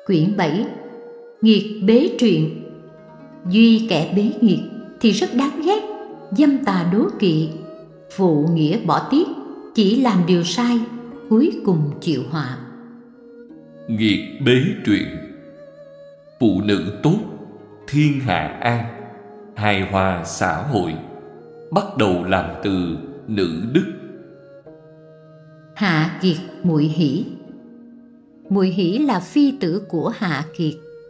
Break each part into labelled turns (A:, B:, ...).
A: Quyển 7. Nghiệt bế truyện. Duy kẻ bế nghiệt thì rất đáng ghét, dâm tà đố kỵ, phụ nghĩa bỏ tiếc, chỉ làm điều sai, cuối cùng chịu họa.
B: Nghiệt bế truyện. Phụ nữ tốt, thiên hạ an, hài hòa xã hội, bắt đầu làm từ nữ đức.
A: Hạ Kiệt Muội Hỷ. Muội Hỷ là phi tử của Hạ Kiệt.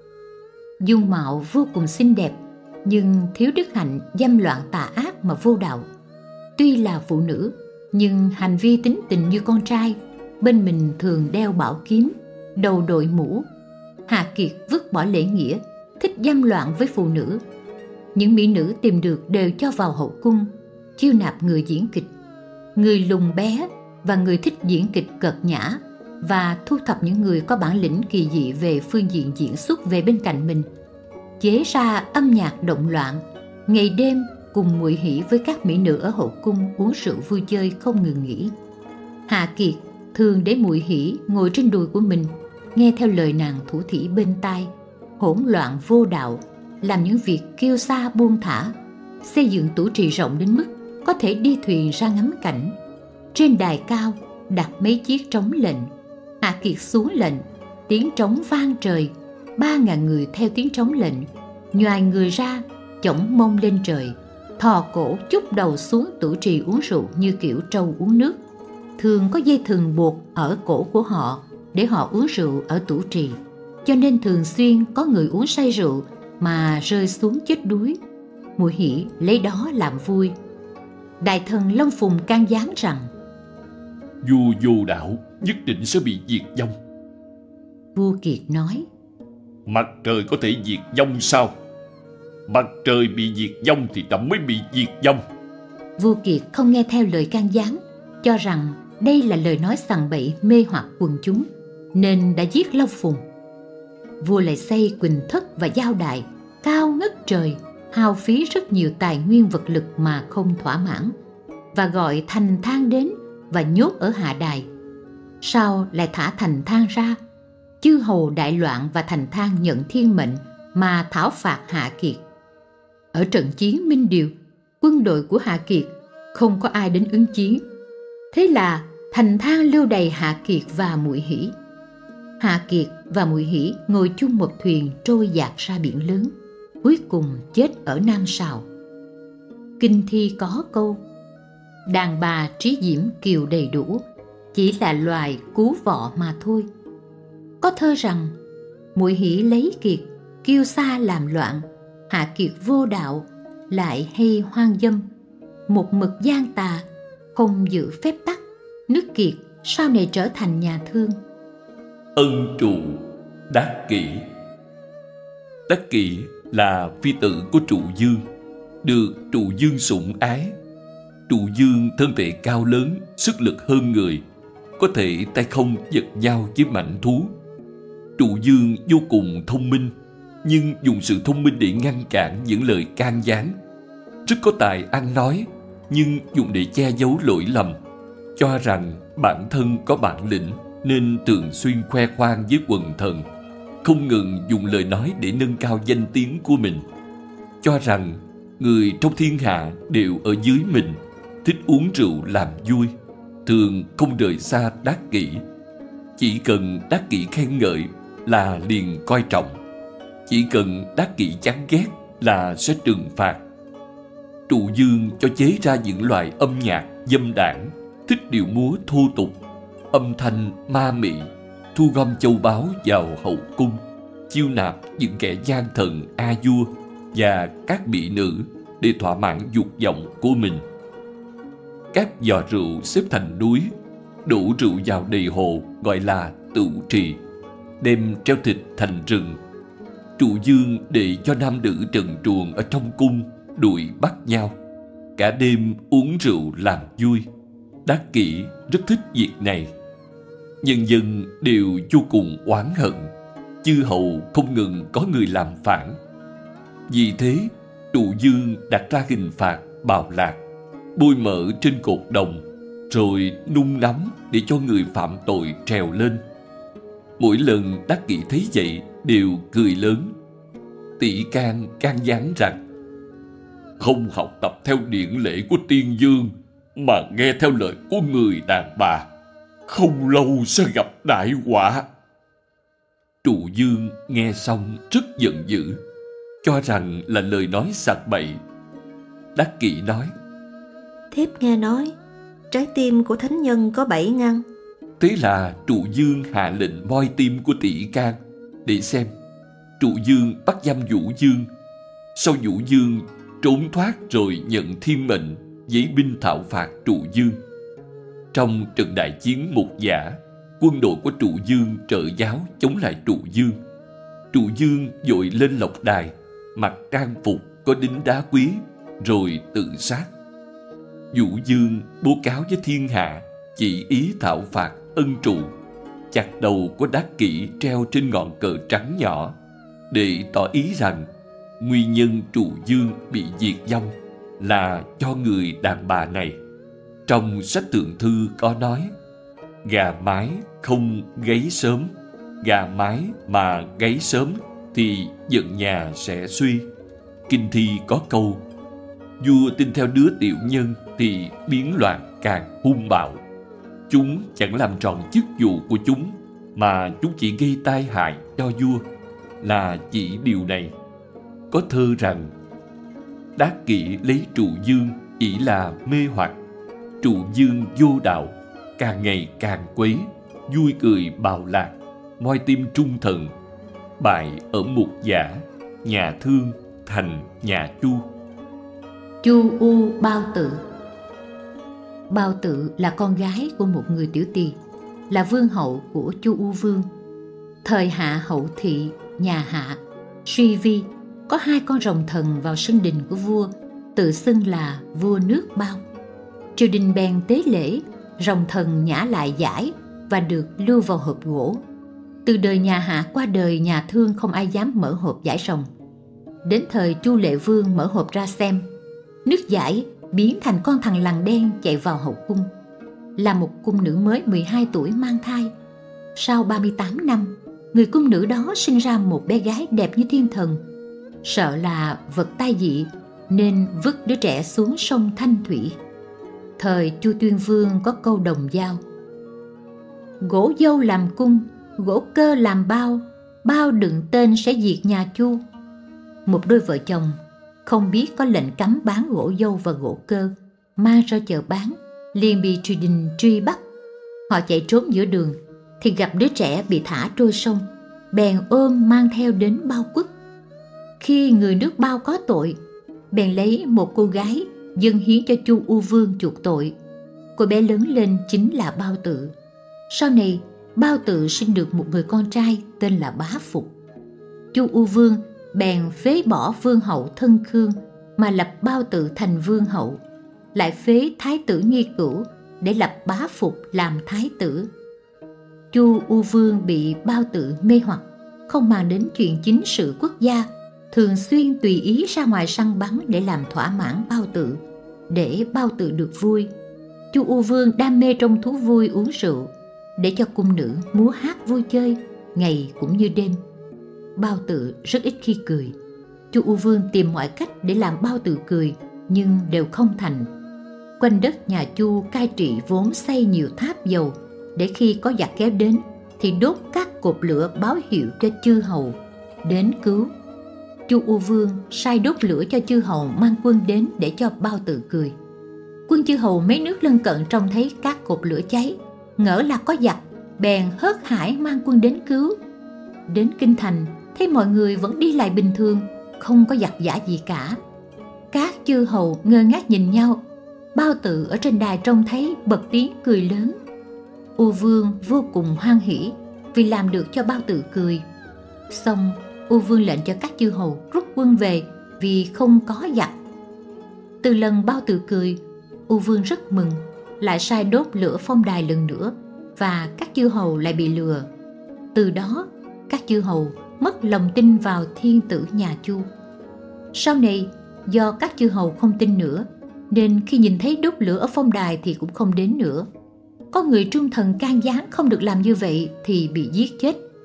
A: Dung mạo vô cùng xinh đẹp, nhưng thiếu đức hạnh, dâm loạn tà ác mà vô đạo. Tuy là phụ nữ, nhưng hành vi tính tình như con trai. Bên mình thường đeo bảo kiếm, đầu đội mũ. Hạ Kiệt vứt bỏ lễ nghĩa, thích dâm loạn với phụ nữ. Những mỹ nữ tìm được đều cho vào hậu cung, chiêu nạp người diễn kịch, người lùn bé và người thích diễn kịch cợt nhã, và thu thập những người có bản lĩnh kỳ dị về phương diện diễn xuất về bên cạnh mình, chế ra âm nhạc động loạn, ngày đêm cùng Muội Hỷ với các mỹ nữ ở hậu cung uống rượu vui chơi không ngừng nghỉ. Hạ Kiệt thường để Muội Hỷ ngồi trên đùi của mình, nghe theo lời nàng thủ thỉ bên tai, hỗn loạn vô đạo, làm những việc kiêu sa buông thả, xây dựng tủ trì rộng đến mức có thể đi thuyền ra ngắm cảnh. Trên đài cao đặt mấy chiếc trống lệnh. Hạ Kiệt xuống lệnh, tiếng trống vang trời, 3.000 người theo tiếng trống lệnh, nhoài người ra, chổng mông lên trời, thò cổ chúc đầu xuống tủ trì uống rượu như kiểu trâu uống nước. Thường có dây thừng buộc ở cổ của họ để họ uống rượu ở tủ trì, cho nên thường xuyên có người uống say rượu mà rơi xuống chết đuối. Muội Hỷ lấy đó làm vui. Đại thần Long Phùng can gián rằng:
B: Vua vô đạo nhất định sẽ bị diệt vong.
A: Vua Kiệt nói:
B: Mặt trời có thể diệt vong sao? Mặt trời bị diệt vong thì trẫm mới bị diệt vong.
A: Vua Kiệt không nghe theo lời can gián, cho rằng đây là lời nói sằng bậy mê hoặc quần chúng, nên đã giết Long Phùng. Vua lại xây Quỳnh Thất và Giao Đài cao ngất trời, hao phí rất nhiều tài nguyên vật lực mà không thỏa mãn, và gọi Thành Thang đến và nhốt ở Hạ Đài. Sau lại thả Thành Thang ra. Chư hầu đại loạn và Thành Thang nhận thiên mệnh mà thảo phạt Hạ Kiệt. Ở trận chiến Minh Điều, quân đội của Hạ Kiệt không có ai đến ứng chiến. Thế là Thành Thang lưu đày Hạ Kiệt và Muội Hỷ. Hạ Kiệt và Muội Hỷ ngồi chung một thuyền trôi dạt ra biển lớn, cuối cùng chết ở Nam Sào. Kinh thi có câu: đàn bà trí diễm kiều đầy đủ, chỉ là loài cú vọ mà thôi. Có thơ rằng: Muội Hỷ lấy Kiệt, kiêu sa làm loạn, Hạ Kiệt vô đạo, lại hay hoang dâm, một mực gian tà, không giữ phép tắc, nước Kiệt sau này trở thành nhà thương.
B: Ân trụ Đắc Kỷ. Đắc Kỷ là phi tử của Trụ Dương, được Trụ Dương sủng ái. Trụ Dương thân thể cao lớn, sức lực hơn người, có thể tay không giật dao với mãnh thú. Trụ Dương vô cùng thông minh, nhưng dùng sự thông minh để ngăn cản những lời can gián. Rất có tài ăn nói, nhưng dùng để che giấu lỗi lầm. Cho rằng bản thân có bản lĩnh nên thường xuyên khoe khoang với quần thần, không ngừng dùng lời nói để nâng cao danh tiếng của mình. Cho rằng người trong thiên hạ đều ở dưới mình, thích uống rượu làm vui, thường không rời xa Đắc Kỷ. Chỉ cần Đắc Kỷ khen ngợi là liền coi trọng, chỉ cần Đắc Kỷ chán ghét là sẽ trừng phạt. Trụ Dương cho chế ra những loại âm nhạc dâm đảng, thích điệu múa thô tục, âm thanh ma mị, thu gom châu báu vào hậu cung, chiêu nạp những kẻ gian thần a vua và các mỹ nữ để thỏa mãn dục vọng của mình. Các giò rượu xếp thành núi, đổ rượu vào đầy hồ gọi là tửu trì, đem treo thịt thành rừng. Trụ Dương để cho nam nữ trần truồng ở trong cung đuổi bắt nhau, cả đêm uống rượu làm vui. Đắc Kỷ rất thích việc này. Nhân dân đều vô cùng oán hận, chư hầu không ngừng có người làm phản. Vì thế Trụ Dương đặt ra hình phạt bào lạc, bôi mỡ trên cột đồng, rồi nung nóng để cho người phạm tội trèo lên. Mỗi lần Đắc Kỷ thấy vậy đều cười lớn. Tỷ can can gián rằng: không học tập theo điển lễ của tiên dương mà nghe theo lời của người đàn bà, không lâu sẽ gặp đại họa. Trụ Dương nghe xong rất giận dữ, cho rằng là lời nói sặc bậy. Đắc Kỷ nói:
C: thiếp nghe nói trái tim của thánh nhân có 7 ngăn.
B: Thế là Trụ Dương hạ lệnh moi tim của Tỷ Can để xem. Trụ Dương bắt giam Vũ Dương. Sau Vũ Dương trốn thoát rồi nhận thiên mệnh giấy binh thảo phạt Trụ Dương. Trong trận đại chiến Mục Giả, quân đội của Trụ Dương trợ giáo chống lại Trụ Dương. Trụ Dương vội lên lộc đài, mặc trang phục có đính đá quý, rồi tự sát. Vũ Dương bố cáo với thiên hạ, chỉ ý thảo phạt ân Trụ, chặt đầu của Đắc Kỷ treo trên ngọn cờ trắng nhỏ, để tỏ ý rằng nguyên nhân Trụ Dương bị diệt vong là cho người đàn bà này. Trong sách Thượng Thư có nói: gà mái không gáy sớm, gà mái mà gáy sớm thì giận nhà sẽ suy. Kinh thi có câu: vua tin theo đứa tiểu nhân thì biến loạn càng hung bạo. Chúng chẳng làm tròn chức vụ của chúng, mà chúng chỉ gây tai hại cho vua, là chỉ điều này. Có thơ rằng: Đắc Kỷ lấy Trụ Dương chỉ là mê hoặc, Trụ Dương vô đạo, càng ngày càng quấy, vui cười bào lạc, moi tim trung thần, bại ở Mục Giả, nhà Thương thành nhà Chu.
A: Chu U Bao Tự. Bao Tự là con gái của một người tiểu tỳ, là vương hậu của Chu U Vương. Thời Hạ Hậu Thị, nhà Hạ, Suy Vi, có 2 con rồng thần vào sân đình của vua, tự xưng là vua nước Bao. Triều đình bèn tế lễ, rồng thần nhả lại giải và được lưu vào hộp gỗ. Từ đời nhà Hạ qua đời nhà Thương không ai dám mở hộp giải rồng. Đến thời Chu Lệ Vương mở hộp ra xem, nước giải biến thành con thằn lằn đen chạy vào hậu cung. Là một cung nữ mới 12 tuổi mang thai. Sau 38 năm, người cung nữ đó sinh ra một bé gái đẹp như thiên thần. Sợ là vật tai dị nên vứt đứa trẻ xuống sông Thanh Thủy. Thời Chu Tuyên Vương có câu đồng dao: gỗ dâu làm cung, gỗ cơ làm bao, bao đựng tên sẽ diệt nhà Chu. Một đôi vợ chồng không biết có lệnh cấm bán gỗ dâu và gỗ cơ, mang ra chợ bán, liền bị triều đình truy bắt. Họ chạy trốn giữa đường thì gặp đứa trẻ bị thả trôi sông, bèn ôm mang theo đến Bao Quốc. Khi người nước Bao có tội, bèn lấy một cô gái dâng hiến cho Chu U Vương chuộc tội. Cô bé lớn lên chính là Bao Tự. Sau này Bao Tự sinh được một người con trai tên là Bá Phục. Chu U Vương bèn phế bỏ vương hậu Thân Khương mà lập Bao Tự thành vương hậu, lại phế thái tử Nghi Cửu để lập Bá Phục làm thái tử. Chu U Vương bị Bao Tự mê hoặc, không màng đến chuyện chính sự quốc gia, thường xuyên tùy ý ra ngoài săn bắn để làm thỏa mãn Bao Tự, để Bao Tự được vui. Chu U Vương đam mê trong thú vui uống rượu, để cho cung nữ múa hát vui chơi, ngày cũng như đêm. Bao Tự rất ít khi cười. Chu U Vương tìm mọi cách để làm Bao Tự cười, nhưng đều không thành. Quanh đất nhà Chu cai trị vốn xây nhiều tháp dầu, để khi có giặc kéo đến thì đốt các cột lửa báo hiệu cho chư hầu đến cứu. Chu U Vương sai đốt lửa cho chư hầu mang quân đến để cho Bao Tự cười. Quân chư hầu mấy nước lân cận trông thấy các cột lửa cháy, ngỡ là có giặc, bèn hớt hải mang quân đến cứu. Đến kinh thành thấy mọi người vẫn đi lại bình thường, không có giặc giã gì cả. Các chư hầu ngơ ngác nhìn nhau. Bao Tự ở trên đài trông thấy bật tiếng cười lớn. U Vương vô cùng hoan hỉ vì làm được cho Bao Tự cười. Xong U Vương lệnh cho các chư hầu rút quân về vì không có giặc. Từ lần Bao Tự cười, U Vương rất mừng, lại sai đốt lửa phong đài lần nữa, và các chư hầu lại bị lừa. Từ đó các chư hầu mất lòng tin vào thiên tử nhà Chu. Sau này do các chư hầu không tin nữa, nên khi nhìn thấy đốt lửa ở phong đài thì cũng không đến nữa. Có người trung thần can gián không được làm như vậy thì bị giết chết.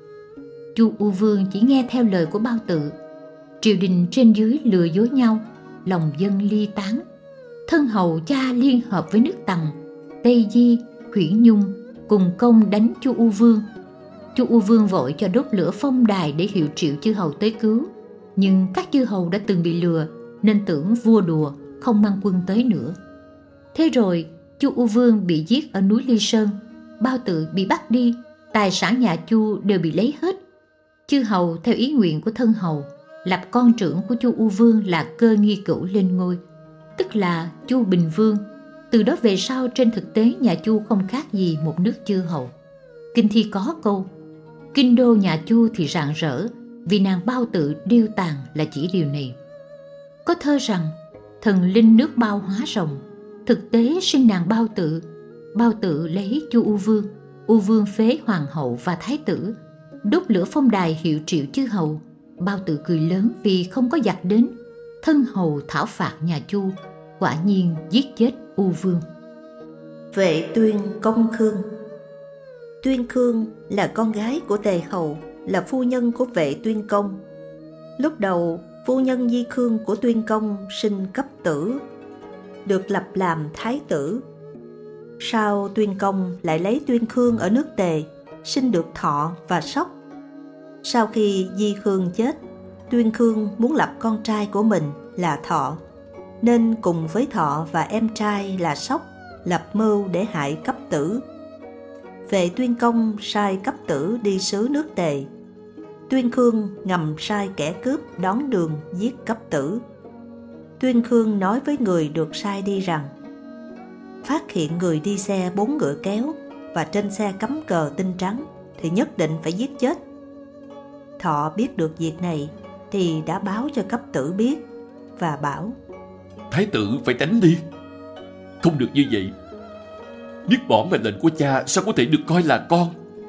A: Chu U Vương chỉ nghe theo lời của Bao Tự. Triều đình trên dưới lừa dối nhau, lòng dân ly tán. Thân hầu cha liên hợp với nước Tần, Tây Di, Huyễn Nhung cùng công đánh Chu U Vương. Chu U Vương vội cho đốt lửa phong đài để hiệu triệu chư hầu tới cứu, nhưng các chư hầu đã từng bị lừa nên tưởng vua đùa, không mang quân tới nữa. Thế rồi Chu U Vương bị giết ở núi Ly Sơn, Bao Tự bị bắt đi, tài sản nhà Chu đều bị lấy hết. Chư hầu theo ý nguyện của thân hầu lập con trưởng của Chu U Vương là Cơ Nghi Cửu lên ngôi, tức là Chu Bình Vương. Từ đó về sau trên thực tế nhà Chu không khác gì một nước chư hầu. Kinh thi có câu: kinh đô nhà Chu thì rạng rỡ, vì nàng Bao Tự điêu tàn là chỉ điều này. Có thơ rằng thần linh nước Bao hóa rồng, thực tế sinh nàng Bao Tự. Bao Tự lấy Chu U Vương phế hoàng hậu và thái tử, đốt lửa phong đài hiệu triệu chư hầu. Bao Tự cười lớn vì không có giặc đến, thân hầu thảo phạt nhà Chu, quả nhiên giết chết U Vương.
C: Vệ Tuyên công Khương. Tuyên Khương là con gái của Tề hầu, là phu nhân của Vệ Tuyên công. Lúc đầu phu nhân Di Khương của Tuyên công sinh Cấp Tử, được lập làm thái tử. Sau Tuyên công lại lấy Tuyên Khương ở nước Tề, sinh được Thọ và Sóc. Sau khi Di Khương chết, Tuyên Khương muốn lập con trai của mình là Thọ, nên cùng với Thọ và em trai là Sóc lập mưu để hại Cấp Tử. Vệ Tuyên công sai Cấp Tử đi sứ nước Tề. Tuyên Khương ngầm sai kẻ cướp đón đường giết Cấp Tử. Tuyên Khương nói với người được sai đi rằng: phát hiện người đi xe 4 ngựa kéo và trên xe cắm cờ tinh trắng thì nhất định phải giết chết. Thọ biết được việc này thì đã báo cho Cấp Tử biết và bảo:
B: thái tử phải tránh đi, không được như vậy. Biết bỏ mệnh lệnh của cha sao có thể được coi là con.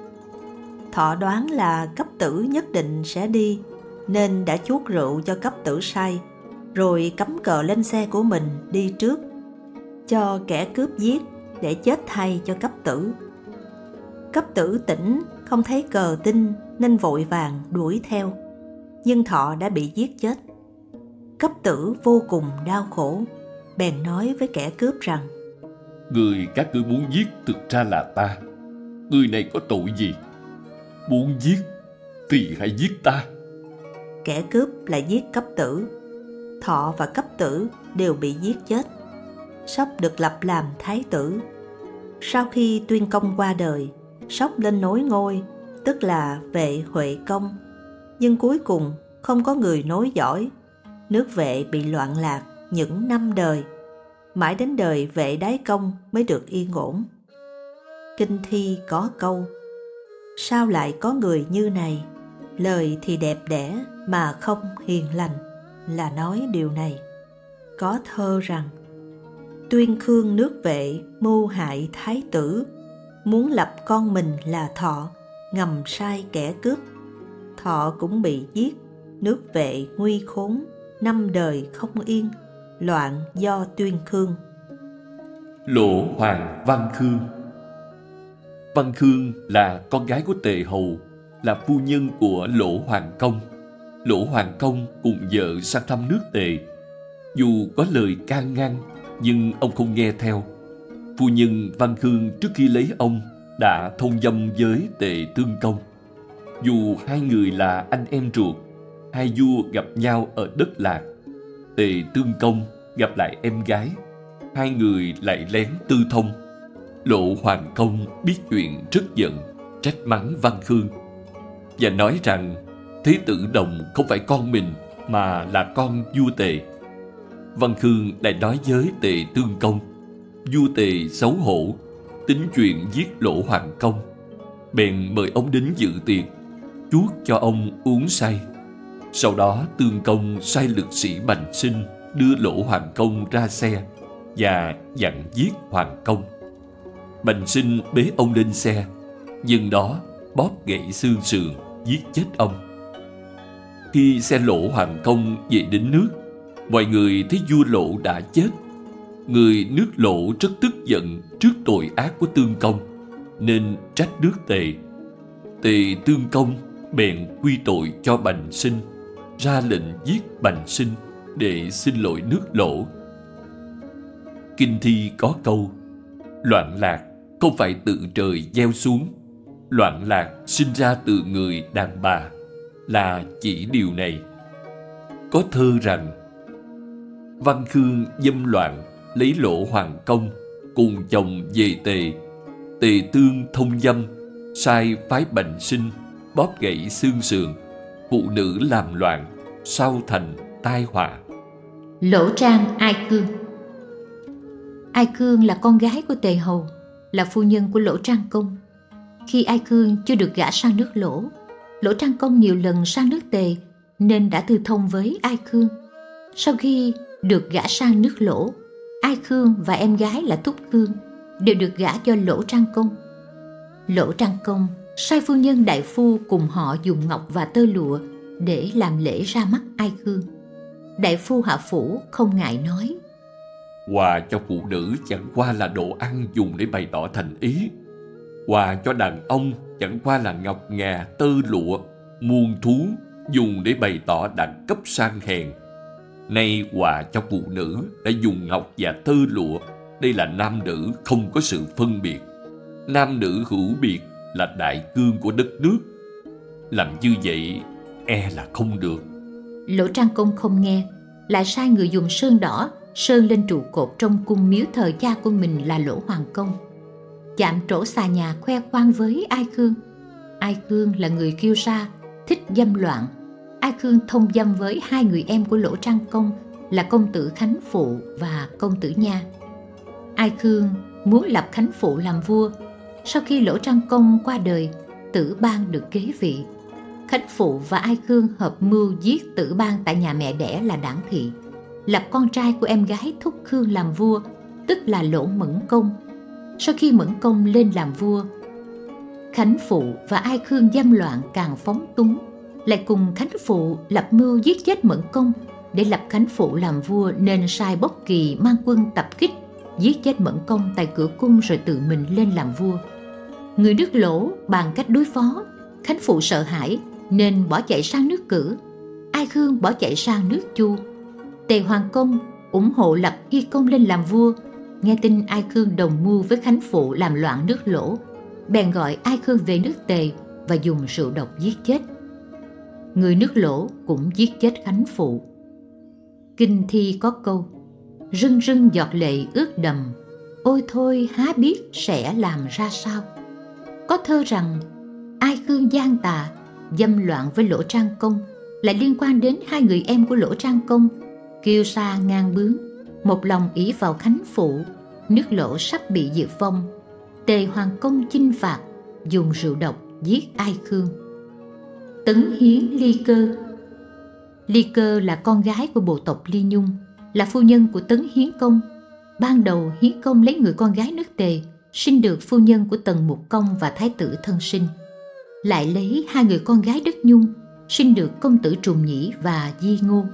C: Thọ đoán là Cấp Tử nhất định sẽ đi, nên đã chuốt rượu cho Cấp Tử say, rồi cắm cờ lên xe của mình đi trước, cho kẻ cướp giết để chết thay cho Cấp Tử. Cấp Tử tỉnh không thấy cờ tinh nên vội vàng đuổi theo, nhưng Thọ đã bị giết chết. Cấp Tử vô cùng đau khổ, bèn nói với kẻ cướp rằng:
B: người các ngươi muốn giết thực ra là ta. Người này có tội gì? Muốn giết thì hãy giết ta.
C: Kẻ cướp lại giết Cấp Tử. Thọ và Cấp Tử đều bị giết chết. Sóc được lập làm thái tử. Sau khi Tuyên công qua đời, Sóc lên nối ngôi, tức là Vệ Huệ công. Nhưng cuối cùng không có người nối dõi. Nước Vệ bị loạn lạc những 5 đời. Mãi đến đời Vệ Đái công mới được yên ổn. Kinh thi có câu: sao lại có người như này, lời thì đẹp đẽ mà không hiền lành, là nói điều này. Có thơ rằng: Tuyên Khương nước Vệ mưu hại thái tử, muốn lập con mình là Thọ, ngầm sai kẻ cướp. Thọ cũng bị giết, nước Vệ nguy khốn, 5 đời không yên, loạn do Tuyên Khương.
B: Lỗ Hoàng Văn Khương. Văn Khương là con gái của Tề hầu, là phu nhân của Lỗ Hoàng công. Lỗ Hoàng công cùng vợ sang thăm nước Tề. Dù có lời can ngăn, nhưng ông không nghe theo. Phu nhân Văn Khương trước khi lấy ông đã thông dâm với Tề Tương Công. Dù hai người là anh em ruột, hai vua gặp nhau ở đất Lạc. Tề Tương Công gặp lại em gái, hai người lại lén tư thông. Lỗ Hoàng công biết chuyện rất giận, trách mắng Văn Khương và nói rằng Thế tử Đồng không phải con mình mà là con vua Tề. Văn Khương lại nói với Tề Tương Công. Vua Tề xấu hổ, tính chuyện giết Lỗ Hoàng công, bèn mời ông đến dự tiệc, chuốt cho ông uống say. Sau đó Tương Công sai lực sĩ Bành Sinh đưa Lỗ Hoàng công ra xe và dặn giết Hoàng công. Bành Sinh bế ông lên xe, nhưng đó bóp gãy xương sườn, giết chết ông. Khi xe Lỗ Hoàng công về đến nước, mọi người thấy vua Lỗ đã chết. Người nước Lỗ rất tức giận trước tội ác của Tương Công, nên trách nước Tề. Tề Tương Công bèn quy tội cho Bành Sinh, ra lệnh giết Bành Sinh để xin lỗi nước Lỗ. Kinh thi có câu: loạn lạc không phải tự trời gieo xuống, loạn lạc sinh ra từ người đàn bà, là chỉ điều này. Có thơ rằng: Văn Khương dâm loạn, lấy Lỗ hoàng công, cùng chồng về Tề, Tề tương thông dâm, sai phái Bành Sinh, bóp gãy xương sườn, phụ nữ làm loạn, sau thành tai họa.
A: Lỗ Trang Ai Cương. Ai Cương là con gái của Tề Hầu, là phu nhân của Lỗ Trang Công. Khi Ai Cương chưa được gả sang nước Lỗ, Lỗ Trang Công nhiều lần sang nước Tề nên đã tư thông với Ai Cương. Sau khi được gả sang nước Lỗ, Ai Cương và em gái là Túc Cương đều được gả cho Lỗ Trang Công. Lỗ Trang Công sai phu nhân đại phu cùng họ dùng ngọc và tơ lụa để làm lễ ra mắt Ai Cương. Đại phu hạ phủ không ngại nói:
B: quà cho phụ nữ chẳng qua là đồ ăn dùng để bày tỏ thành ý, quà cho đàn ông chẳng qua là ngọc ngà tơ lụa muôn thú dùng để bày tỏ đẳng cấp sang hèn. Nay quà cho phụ nữ đã dùng ngọc và tơ lụa, đây là nam nữ không có sự phân biệt. Nam nữ hữu biệt là đại cương của đất nước. Làm như vậy e là không được.
A: Lỗ Trang Công không nghe, lại sai người dùng sơn đỏ sơn lên trụ cột trong cung miếu thờ cha của mình là Lỗ Hoàng Công. Chạm trổ xà nhà khoe khoang với Ai Cương. Ai Cương là người kiêu sa, thích dâm loạn. Ai Cương thông dâm với hai người em của Lỗ Trang Công là công tử Khánh Phụ và công tử Nha. Ai Cương muốn lập Khánh Phụ làm vua. Sau khi Lỗ Trang Công qua đời, Tử Ban được kế vị. Khánh Phụ và Ai Cương hợp mưu giết Tử Ban tại nhà mẹ đẻ là Đảng Thị, lập con trai của em gái Thúc Khương làm vua, tức là Lỗ Mẫn Công. Sau khi Mẫn Công lên làm vua, Khánh Phụ và Ai Cương dâm loạn càng phóng túng, lại cùng Khánh Phụ lập mưu giết chết Mẫn Công. Để lập Khánh Phụ làm vua nên sai Bốc Kỳ mang quân tập kích, giết chết Mẫn Công tại cửa cung rồi tự mình lên làm vua. Người nước Lỗ bàn cách đối phó. Khánh Phụ sợ hãi nên bỏ chạy sang nước Cử. Ai Cương bỏ chạy sang nước Chu. Tề Hoàng Công ủng hộ lập Hy Công lên làm vua. Nghe tin Ai Cương đồng mưu với Khánh Phụ làm loạn nước Lỗ, bèn gọi Ai Cương về nước Tề và dùng rượu độc giết chết. Người nước Lỗ cũng giết chết Khánh Phụ. Kinh thi có câu: rưng rưng giọt lệ ướt đầm, ôi thôi há biết sẽ làm ra sao. Có thơ rằng Ai Cương gian tà, dâm loạn với Lỗ Trang Công lại liên quan đến hai người em của Lỗ Trang Công, kiêu sa ngang bướng, một lòng ỷ vào Khánh Phụ. Nước Lỗ sắp bị diệt vong, Tề Hoàng Công chinh phạt, dùng rượu độc giết Ai Cương. Tấn Hiến Ly Cơ. Ly Cơ là con gái của bộ tộc Ly Nhung, là phu nhân của Tấn Hiến Công. Ban đầu Hiến Công lấy người con gái nước Tề, sinh được phu nhân của Tần Mục Công và Thái tử thân sinh. Lại lấy hai người con gái đất Nhung, sinh được công tử Trùng Nhĩ và Di Ngô.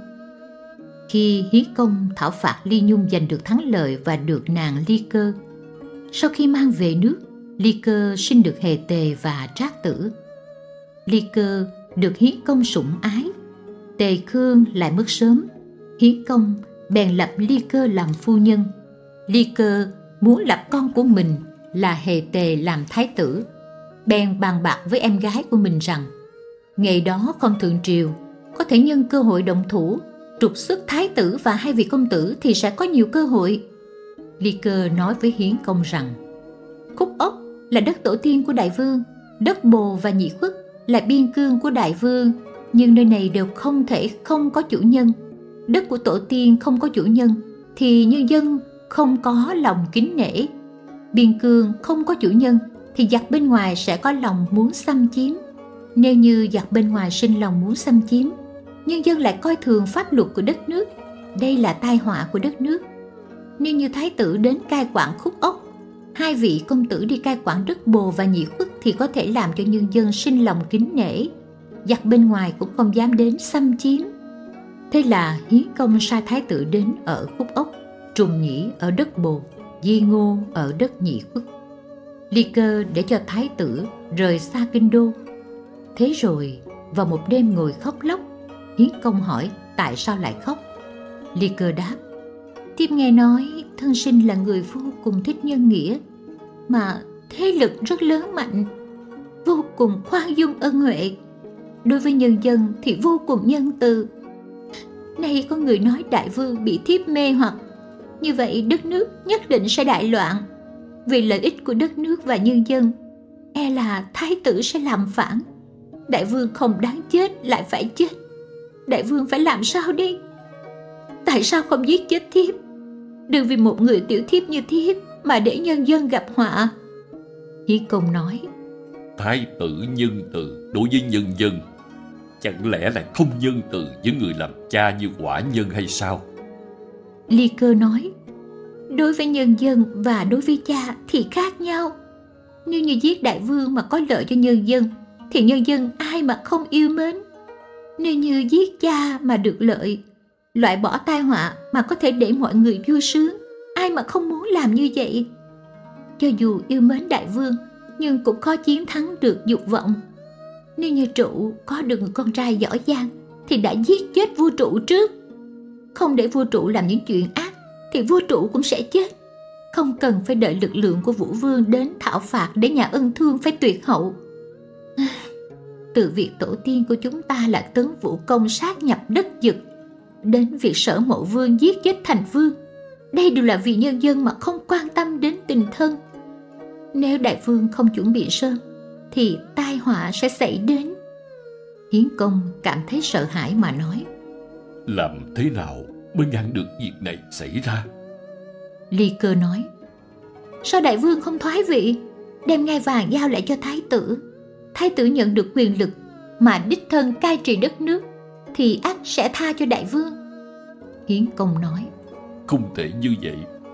A: Khi Hiến Công thảo phạt Ly Nhung giành được thắng lợi và được nàng Ly Cơ, sau khi mang về nước, Ly Cơ sinh được Hề Tề và Trác Tử. Ly Cơ được Hiến Công sủng ái. Tề Khương lại mất sớm, Hiến Công bèn lập Ly Cơ làm phu nhân. Ly Cơ muốn lập con của mình là Hề Tề làm thái tử, bèn bàn bạc với em gái của mình rằng ngày đó không thượng triều, có thể nhân cơ hội động thủ trục xuất thái tử và hai vị công tử thì sẽ có nhiều cơ hội. Ly Cơ nói với Hiến Công rằng Khúc Ốc là đất tổ tiên của đại vương, đất Bồ và Nhị Khuất là biên cương của đại vương, nhưng nơi này đều không thể không có chủ nhân. Đất của tổ tiên không có chủ nhân thì nhân dân không có lòng kính nể. Biên cương không có chủ nhân thì giặc bên ngoài sẽ có lòng muốn xâm chiếm. Nếu như giặc bên ngoài sinh lòng muốn xâm chiếm, nhân dân lại coi thường pháp luật của đất nước, đây là tai họa của đất nước. Nếu như thái tử đến cai quản Khúc Ốc, hai vị công tử đi cai quản đất Bồ và Nhị Khuất thì có thể làm cho nhân dân sinh lòng kính nể, giặc bên ngoài cũng không dám đến xâm chiếm. Thế là Hiến Công sai thái tử đến ở Khúc Ốc, Trùng Nhĩ ở đất Bồ, Di Ngô ở đất Nhị Khuất. Ly Cơ để cho thái tử rời xa kinh đô. Thế rồi vào một đêm ngồi khóc lóc. Hiến Công hỏi tại sao lại khóc. Ly Cơ đáp: thiếp nghe nói thân sinh là người vô cùng thích nhân nghĩa, mà thế lực rất lớn mạnh, vô cùng khoan dung ân huệ, đối với nhân dân thì vô cùng nhân từ. Nay có người nói đại vương bị thiếp mê hoặc, như vậy đất nước nhất định sẽ đại loạn. Vì lợi ích của đất nước và nhân dân, e là thái tử sẽ làm phản. Đại vương không đáng chết lại phải chết. Đại vương phải làm sao đi? Tại sao không giết chết thiếp? Đừng vì một người tiểu thiếp như thiếp mà để nhân dân gặp họa. Hiến Công nói:
B: Thái tử nhân từ đối với nhân dân, chẳng lẽ lại không nhân từ với người làm cha như quả nhân hay sao?
A: Ly Cơ nói: đối với nhân dân và đối với cha thì khác nhau. Nếu như giết đại vương mà có lợi cho nhân dân, thì nhân dân ai mà không yêu mến. Nếu như giết cha mà được lợi, loại bỏ tai họa mà có thể để mọi người vui sướng, ai mà không muốn làm như vậy. Cho dù yêu mến đại vương, nhưng cũng khó chiến thắng được dục vọng. Nếu như trụ có được người con trai giỏi giang, thì đã giết chết vua trụ trước. Không để vua trụ làm những chuyện ác, thì vua trụ cũng sẽ chết. Không cần phải đợi lực lượng của Vũ Vương đến thảo phạt để nhà ân thương phải tuyệt hậu. Từ việc tổ tiên của chúng ta là Tấn Vũ Công sát nhập đất Dực, đến việc Sở Mộ Vương giết chết Thành Vương, đây đều là vì nhân dân mà không quan tâm đến tình thân. Nếu đại vương không chuẩn bị sớm, thì tai họa sẽ xảy đến. Hiến Công cảm thấy sợ hãi mà nói:
B: làm thế nào mới ngăn được việc này xảy ra?
A: Ly Cơ nói: sao đại vương không thoái vị, đem ngai vàng giao lại cho thái tử? Thái tử nhận được quyền lực mà đích thân cai trị đất nước, thì ắt sẽ tha cho đại vương. Hiến Công nói:
B: không thể như vậy.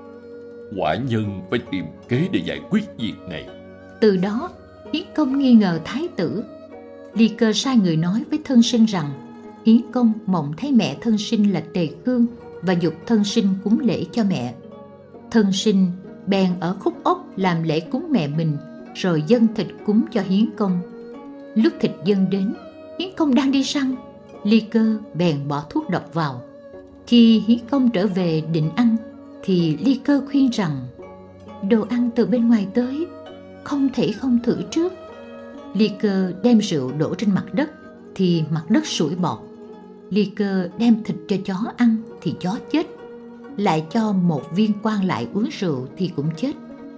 B: Quả nhân phải tìm kế để giải quyết việc này.
A: Từ đó Hiến Công nghi ngờ thái tử. Ly Cơ sai người nói với thân sinh rằng Hiến Công mộng thấy mẹ thân sinh là Tề Khương và giục thân sinh cúng lễ cho mẹ. Thân sinh bèn ở Khúc Ốc làm lễ cúng mẹ mình, rồi dâng thịt cúng cho Hiến Công. Lúc thịt dâng đến, Hiến Công đang đi săn, Ly Cơ bèn bỏ thuốc độc vào. Khi Hiến Công trở về định ăn, thì Ly Cơ khuyên rằng đồ ăn từ bên ngoài tới, không thể không thử trước. Ly Cơ đem rượu đổ trên mặt đất, thì mặt đất sủi bọt. Ly Cơ đem thịt cho chó ăn, thì chó chết. Lại cho một viên quan lại uống rượu thì cũng chết.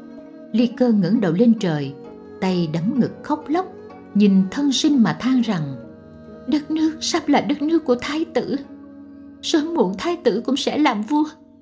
A: Ly Cơ ngẩng đầu lên trời, tay đấm ngực khóc lóc, nhìn thân sinh mà than rằng đất nước sắp là đất nước của thái tử. Sớm muộn thái tử cũng sẽ làm vua.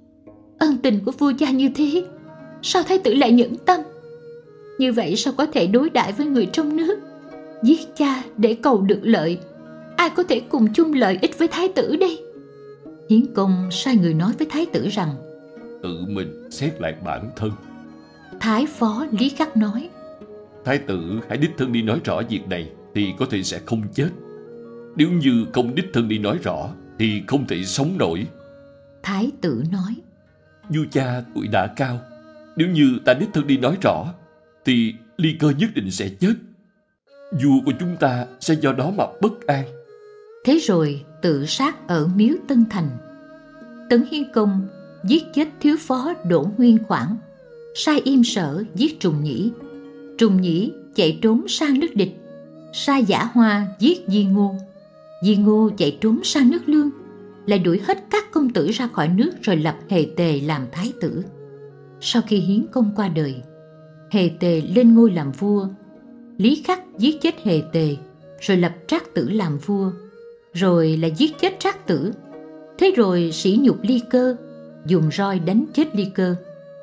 A: Ân tình của vua cha như thế, sao thái tử lại nhẫn tâm? Như vậy sao có thể đối đãi với người trong nước? Giết cha để cầu được lợi, ai có thể cùng chung lợi ích với thái tử đây? Hiến Công sai người nói với thái tử rằng
B: tự mình xét lại bản thân.
A: Thái phó Lý Khắc nói:
B: thái tử hãy đích thân đi nói rõ việc này, thì có thể sẽ không chết. Nếu như không đích thân đi nói rõ, thì không thể sống nổi.
A: Thái tử nói:
B: vua cha tuổi đã cao, nếu như ta đích thân đi nói rõ, thì Ly Cơ nhất định sẽ chết. Vua của chúng ta sẽ do đó mà bất an.
A: Thế rồi tự sát ở miếu Tân Thành. Tấn Hiến Công giết chết thiếu phó Đỗ Nguyên Khoản, sai Im Sở giết Trùng Nhĩ. Trùng Nhĩ chạy trốn sang nước địch, sai Giả Hoa giết Di Ngô. Di Ngô chạy trốn sang nước Lương, lại đuổi hết các công tử ra khỏi nước, rồi lập Hề Tề làm thái tử. Sau khi Hiến Công qua đời, Hề Tề lên ngôi làm vua. Lý Khắc giết chết Hề Tề, rồi lập Trác Tử làm vua, rồi lại giết chết Trác Tử. Thế rồi sỉ nhục Ly Cơ, dùng roi đánh chết Ly Cơ.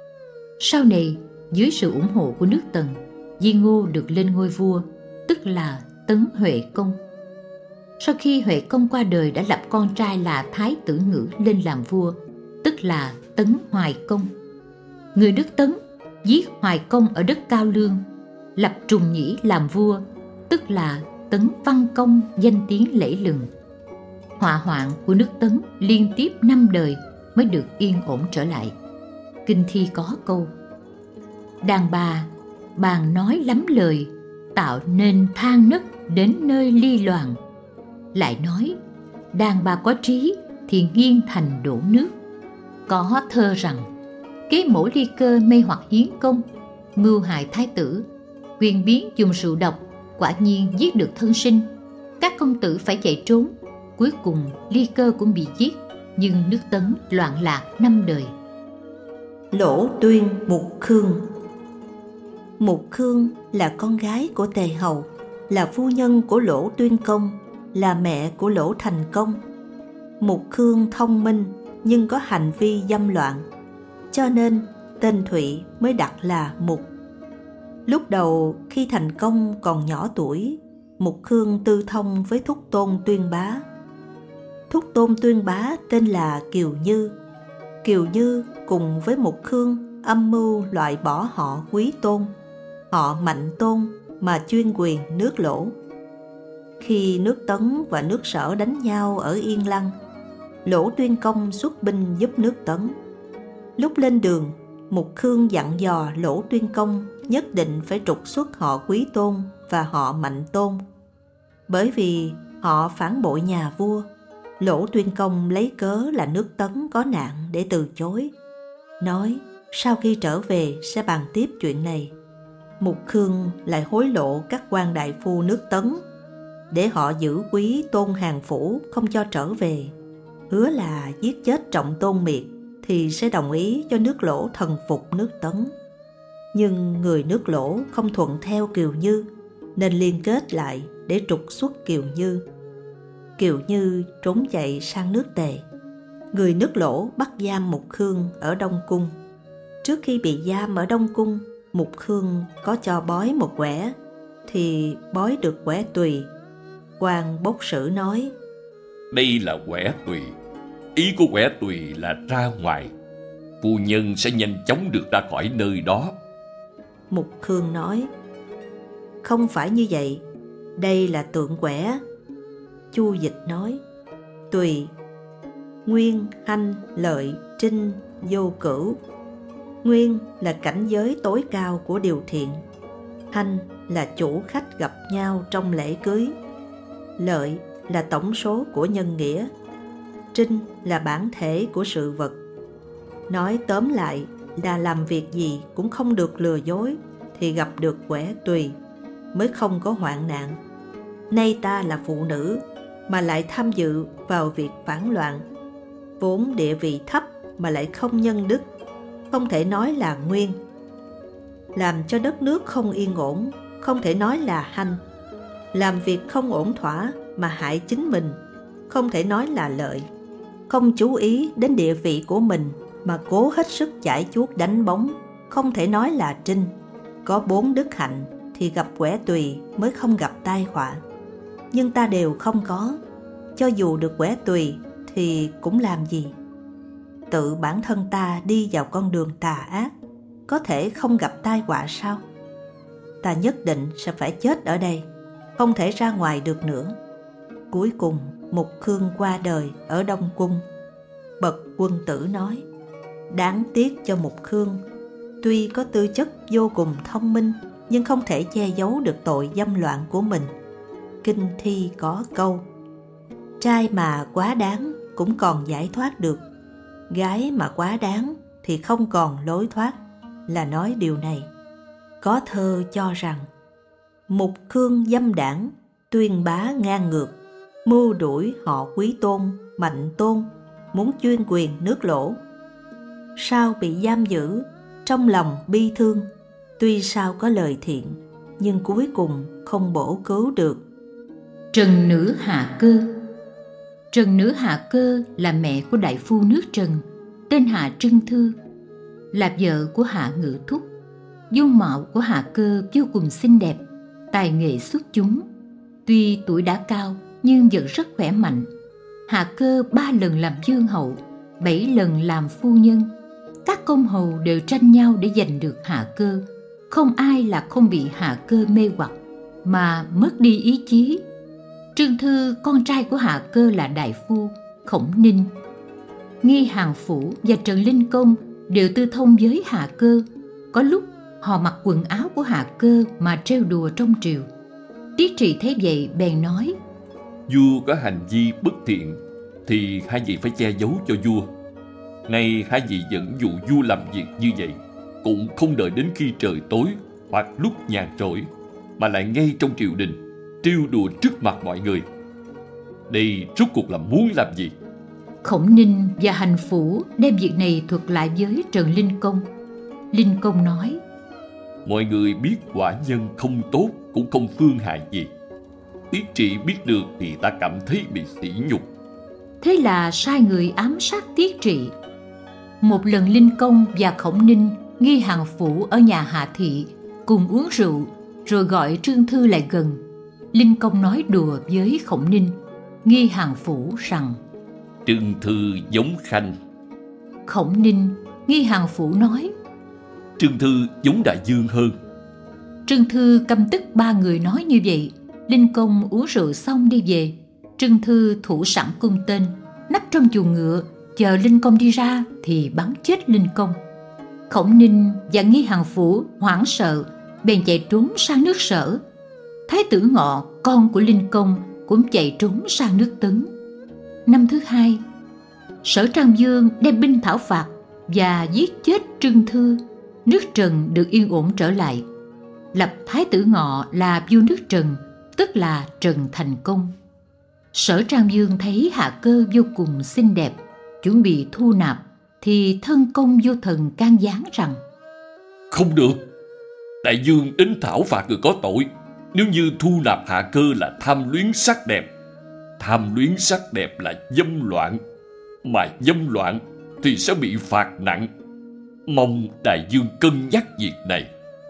A: Sau này, dưới sự ủng hộ của nước Tần, Di Ngô được lên ngôi vua, tức là Tấn Huệ Công. Sau khi Huệ Công qua đời, đã lập con trai là Thái Tử Ngữ lên làm vua, tức là Tấn Hoài Công. Người nước Tấn giết Hoài Công ở đất Cao Lương, lập Trùng Nhĩ làm vua, tức là Tấn Văn Công, danh tiếng lẫy lừng. Họa hoạn của nước Tấn liên tiếp 5 đời mới được yên ổn trở lại. Kinh thi có câu: đàn bà bàn nói lắm lời, tạo nên than nấc đến nơi ly loạn. Lại nói, đàn bà có trí thì nghiêng thành đổ nước. Có thơ rằng, kế mổ ly cơ mê hoặc hiến công, mưu hại thái tử, quyền biến dùng rượu độc, quả nhiên giết được thân sinh. Các công tử phải chạy trốn, cuối cùng ly cơ cũng bị giết, nhưng nước Tấn loạn lạc 5 đời.
C: Lỗ Tuyên Mục Khương. Mục Khương là con gái của Tề Hầu, là phu nhân của Lỗ Tuyên Công, là mẹ của Lỗ Thành Công. Mục Khương thông minh nhưng có hành vi dâm loạn, cho nên tên Thụy mới đặt là Mục. Lúc đầu khi Thành Công còn nhỏ tuổi, Mục Khương tư thông với thúc tôn Tuyên Bá. Thúc tôn Tuyên Bá tên là Kiều Như. Kiều Như cùng với Mục Khương âm mưu loại bỏ họ Quý Tôn, họ Mạnh Tôn mà chuyên quyền nước Lỗ. Khi nước Tấn và nước Sở đánh nhau ở Yên Lăng, Lỗ Tuyên Công xuất binh giúp nước Tấn. Lúc lên đường, Mục Khương dặn dò Lỗ Tuyên Công nhất định phải trục xuất họ Quý Tôn và họ Mạnh Tôn. Bởi vì họ phản bội nhà vua, Lỗ Tuyên Công lấy cớ là nước Tấn có nạn để từ chối, nói sau khi trở về sẽ bàn tiếp chuyện này. Mục Khương lại hối lộ các quan đại phu nước Tấn để họ giữ Quý Tôn Hàng Phủ không cho trở về, hứa là giết chết Trọng Tôn Miệt thì sẽ đồng ý cho nước Lỗ thần phục nước Tấn. Nhưng người nước Lỗ không thuận theo Kiều Như, nên liên kết lại để trục xuất Kiều Như. Kiều Như trốn chạy sang nước Tề. Người nước Lỗ bắt giam Mục Khương ở Đông Cung. Trước khi bị giam ở Đông Cung, Mục Khương có cho bói một quẻ, thì bói được quẻ tùy. Quan bốc sử nói,
B: đây là quẻ tùy. Ý của quẻ tùy là ra ngoài, phu nhân sẽ nhanh chóng được ra khỏi nơi đó.
C: Mục Khương nói, không phải như vậy, đây là tượng quẻ. Chu Dịch nói, tùy, nguyên, hanh, lợi, trinh, vô cửu. Nguyên là cảnh giới tối cao của điều thiện, hanh là chủ khách gặp nhau trong lễ cưới, lợi là tổng số của nhân nghĩa, trinh là bản thể của sự vật. Nói tóm lại là làm việc gì cũng không được lừa dối, thì gặp được quẻ tùy mới không có hoạn nạn. Nay ta là phụ nữ mà lại tham dự vào việc phản loạn, vốn địa vị thấp mà lại không nhân đức, không thể nói là nguyên. Làm cho đất nước không yên ổn, không thể nói là hanh. Làm việc không ổn thỏa mà hại chính mình, không thể nói là lợi. Không chú ý đến địa vị của mình mà cố hết sức chải chuốt đánh bóng, không thể nói là trinh. Có 4 đức hạnh thì gặp quẻ tùy mới không gặp tai họa. Nhưng ta đều không có, cho dù được quẻ tùy thì cũng làm gì? Tự bản thân ta đi vào con đường tà ác, có thể không gặp tai họa sao? Ta nhất định sẽ phải chết ở đây, không thể ra ngoài được nữa. Cuối cùng Mục Khương qua đời ở Đông Cung. Bậc quân tử nói, đáng tiếc cho Mục Khương, tuy có tư chất vô cùng thông minh, nhưng không thể che giấu được tội dâm loạn của mình. Kinh thi có câu, trai mà quá đáng cũng còn giải thoát được, gái mà quá đáng thì không còn lối thoát, là nói điều này. Có thơ cho rằng, Mục Khương dâm đảng, Tuyên Bá ngang ngược, mưu đuổi họ Quý Tôn, Mạnh Tôn, muốn chuyên quyền nước Lỗ. Sao bị giam giữ, trong lòng bi thương, tuy sao có lời thiện, nhưng cuối cùng không bổ cứu được.
A: Trần nữ Hạ Cơ. Trần nữ Hạ Cơ là mẹ của đại phu nước Trần, tên Hạ Trưng Thư, là vợ của Hạ Ngự Thúc. Dung mạo của Hạ Cơ vô cùng xinh đẹp, tài nghệ xuất chúng. Tuy tuổi đã cao nhưng vẫn rất khỏe mạnh. Hạ Cơ 3 lần làm vương hậu, 7 lần làm phu nhân. Các công hầu đều tranh nhau để giành được Hạ Cơ. Không ai là không bị Hạ Cơ mê hoặc mà mất đi ý chí. Trương Thư, con trai của Hạ Cơ là đại phu Khổng Ninh. Nghi Hàng Phủ và Trần Linh Công đều tư thông với Hạ Cơ. Có lúc họ mặc quần áo của Hạ Cơ mà trêu đùa trong triều. Tiết Trì thấy vậy bèn nói,
B: vua có hành vi bất thiện thì hai vị phải che giấu cho vua. Nay hai vị vẫn dụ vua làm việc như vậy, cũng không đợi đến khi trời tối hoặc lúc nhàn rỗi, mà lại ngay trong triều đình trêu đùa trước mặt mọi người. Đây rốt cuộc là muốn làm gì?
A: Khổng Ninh và Hành Phủ đem việc này thuật lại với Trần Linh Công. Linh Công nói:
B: Mọi người biết quả nhân không tốt cũng không phương hại gì. Tiết Trị biết được thì ta cảm thấy bị sỉ nhục.
A: Thế là sai người ám sát Tiết Trị. Một lần Linh Công và Khổng Ninh nghi Hàn Phủ ở nhà Hạ Thị cùng uống rượu, rồi gọi Trương Thư lại gần. Linh Công nói đùa với Khổng Ninh, nghi Hàn Phủ rằng:
B: Trương Thư giống Khanh.
A: Khổng Ninh nghi Hàn Phủ nói:
B: Trương Thư giống Đại Dương hơn.
A: Trương Thư căm tức ba người nói như vậy. Linh Công uống rượu xong đi về. Trương Thư thủ sẵn cung tên, nấp trong chuồng ngựa, chờ Linh Công đi ra thì bắn chết Linh Công. Khổng Ninh và nghi Hàn Phủ hoảng sợ, bèn chạy trốn sang nước Sở. Thái tử Ngọ, con của Linh Công, cũng chạy trốn sang nước Tấn. Năm thứ hai, Sở Trang Vương đem binh thảo phạt và giết chết Trương Thư. Nước Trần được yên ổn trở lại, lập Thái tử Ngọ là vua nước Trần, tức là Trần Thành Công. Sở Trang Vương thấy Hạ Cơ vô cùng xinh đẹp, chuẩn bị thu nạp, thì thân công vô thần can gián rằng:
B: Không được, Đại Dương đến thảo phạt người có tội. Nếu như thu nạp Hạ Cơ là tham luyến sắc đẹp. Tham luyến sắc đẹp là dâm loạn, mà dâm loạn thì sẽ bị phạt nặng. Mong Đại Dương cân nhắc việc này.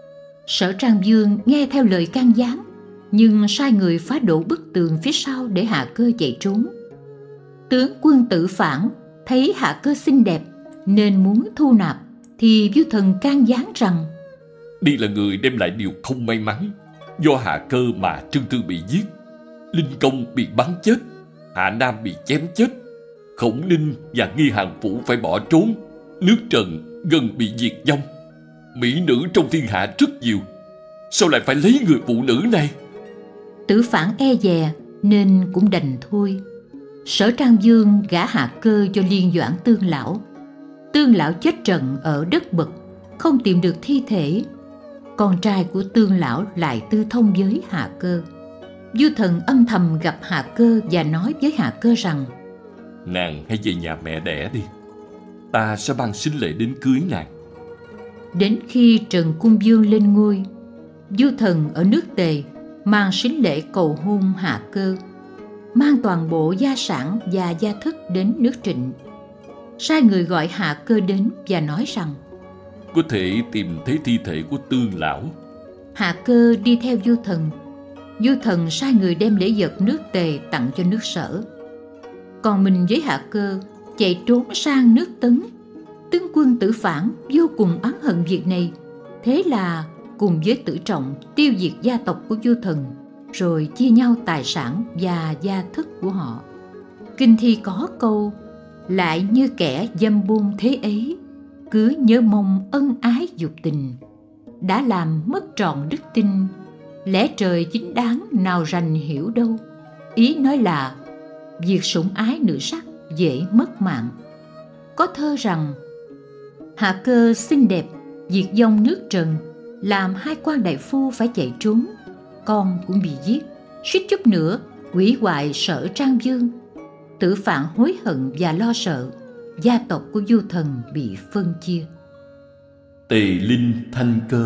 A: Sở Trang Vương nghe theo lời can gián, nhưng sai người phá đổ bức tường phía sau để Hạ Cơ chạy trốn. Tướng quân Tử Phản thấy Hạ Cơ xinh đẹp nên muốn thu nạp, thì vua thần can gián rằng:
B: Đây là người đem lại điều không may mắn. Do Hạ Cơ mà Trương Thư bị giết, Linh Công bị bắn chết, Hạ Nam bị chém chết, Khổng Ninh và nghi Hàn Phủ phải bỏ trốn. Nước Trần gần bị diệt vong. Mỹ nữ trong thiên hạ rất nhiều, sao lại phải lấy người phụ nữ này?
A: Tử Phản e dè nên cũng đành thôi. Sở Trang Vương gả Hạ Cơ cho Liên Doãn Tương Lão. Tương Lão chết trận ở đất Bực, không tìm được thi thể. Con trai của Tương Lão lại tư thông với Hạ Cơ. Vua thần âm thầm gặp Hạ Cơ và nói với Hạ Cơ rằng:
B: Nàng hãy về nhà mẹ đẻ đi, ta sẽ ban sính lễ đến cưới nàng.
A: Đến khi Trần Cung Vương lên ngôi, vua thần ở nước Tề mang sính lễ cầu hôn Hạ Cơ, mang toàn bộ gia sản và gia thức đến nước Trịnh. Sai người gọi Hạ Cơ đến và nói rằng:
B: Có thể tìm thấy thi thể của Tương Lão.
A: Hạ Cơ đi theo vua thần. Vua thần sai người đem lễ vật nước Tề tặng cho nước Sở. Còn mình với Hạ Cơ chạy trốn sang nước Tấn. Tướng quân Tử Phản vô cùng oán hận việc này, thế là cùng với Tử Trọng tiêu diệt gia tộc của vua thần, rồi chia nhau tài sản và gia thức của họ. Kinh thi có câu: lại như kẻ dâm buôn thế ấy, cứ nhớ mong ân ái dục tình, đã làm mất trọn đức tin, lẽ trời chính đáng nào rành hiểu đâu. Ý nói là việc sủng ái nữ sắc dễ mất mạng. Có thơ rằng: Hạ Cơ xinh đẹp diệt vong nước Trần, làm hai quan đại phu phải chạy trốn, con cũng bị giết, suýt chút nữa hủy hoại Sở Trang Vương. Tử Phản hối hận và lo sợ, gia tộc của vua thần bị phân chia.
B: Tề Linh Thanh Cơ.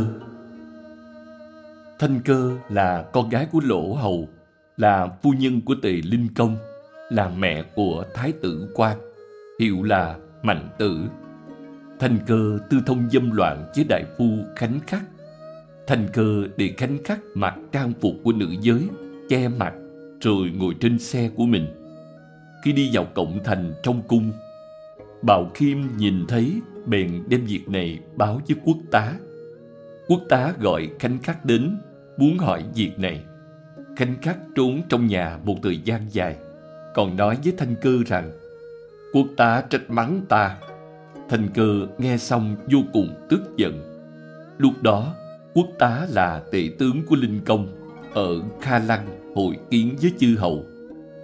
B: Thanh Cơ là con gái của Lỗ Hầu, là phu nhân của Tề Linh Công, là mẹ của Thái tử Quan, hiệu là Mạnh Tử. Thanh Cơ tư thông dâm loạn với đại phu Khánh Khắc. Thanh Cơ để Khánh Khắc mặc trang phục của nữ giới, che mặt, rồi ngồi trên xe của mình. Khi đi vào cổng thành trong cung, Bào Khiêm nhìn thấy bèn đem việc này báo với quốc tá. Quốc tá gọi Khánh Khắc đến, muốn hỏi việc này. Khánh Khắc trốn trong nhà một thời gian dài, còn nói với Thanh Cơ rằng: Quốc tá trách mắng ta. Thanh Cơ nghe xong vô cùng tức giận. Lúc đó, quốc tá là tể tướng của Linh Công, ở Kha Lăng hội kiến với chư hầu.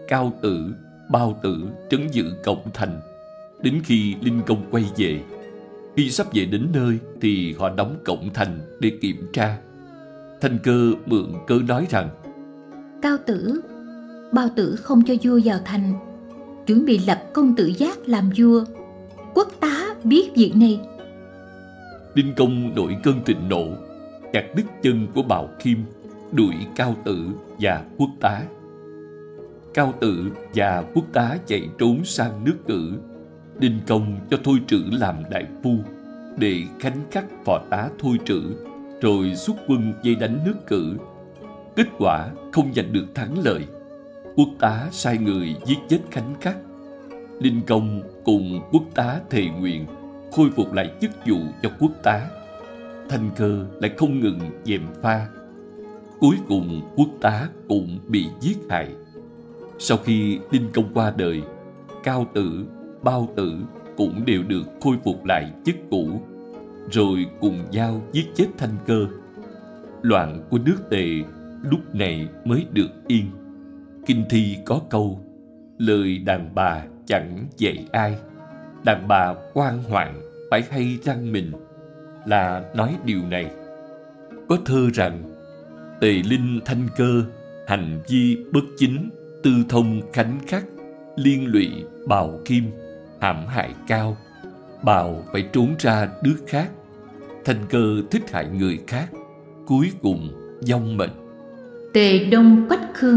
B: Cao Tử, Bao Tử trấn giữ cổng thành, đến khi Linh Công quay về. Khi sắp về đến nơi thì họ đóng cổng thành để kiểm tra. Thanh Cơ mượn cớ nói rằng:
A: Cao Tử, Bao Tử không cho vua vào thành, chuẩn bị lập công tử Giác làm vua. Quốc tá biết việc này.
B: Linh Công nổi cơn thịnh nộ, chặt đứt chân của Bào Khiêm, đuổi Cao Tử và Quốc tá. Cao Tử và Quốc tá chạy trốn sang nước Cử. Đinh Công cho Thôi Trữ làm đại phu để khánh khắc phò tá Thôi Trữ, rồi xuất quân vây đánh nước Cử. Kết quả không giành được thắng lợi. Quốc tá sai người giết chết khánh khắc. Đinh Công cùng Quốc tá thề nguyện khôi phục lại chức vụ cho Quốc tá. Thanh Cơ lại không ngừng gièm pha. Cuối cùng Quốc tá cũng bị giết hại. Sau khi Đinh Công qua đời, Cao Tử, Bao Tử cũng đều được khôi phục lại chức cũ, rồi cùng nhau giết chết Thanh Cơ. Loạn của nước Tề lúc này mới được yên. Kinh thi có câu: lời đàn bà chẳng dạy ai, đàn bà ngoan hoạn phải hay răng mình, là nói điều này. Có thơ rằng: Tề Linh Thanh Cơ, hành vi bất chính, tư thông khánh khắc, liên lụy Bào Khiêm, hãm hại Cao. Bào phải trốn ra nước khác. Thanh Cơ thích hại người khác, cuối cùng vong mệnh.
A: Tề Đông Quách Khương.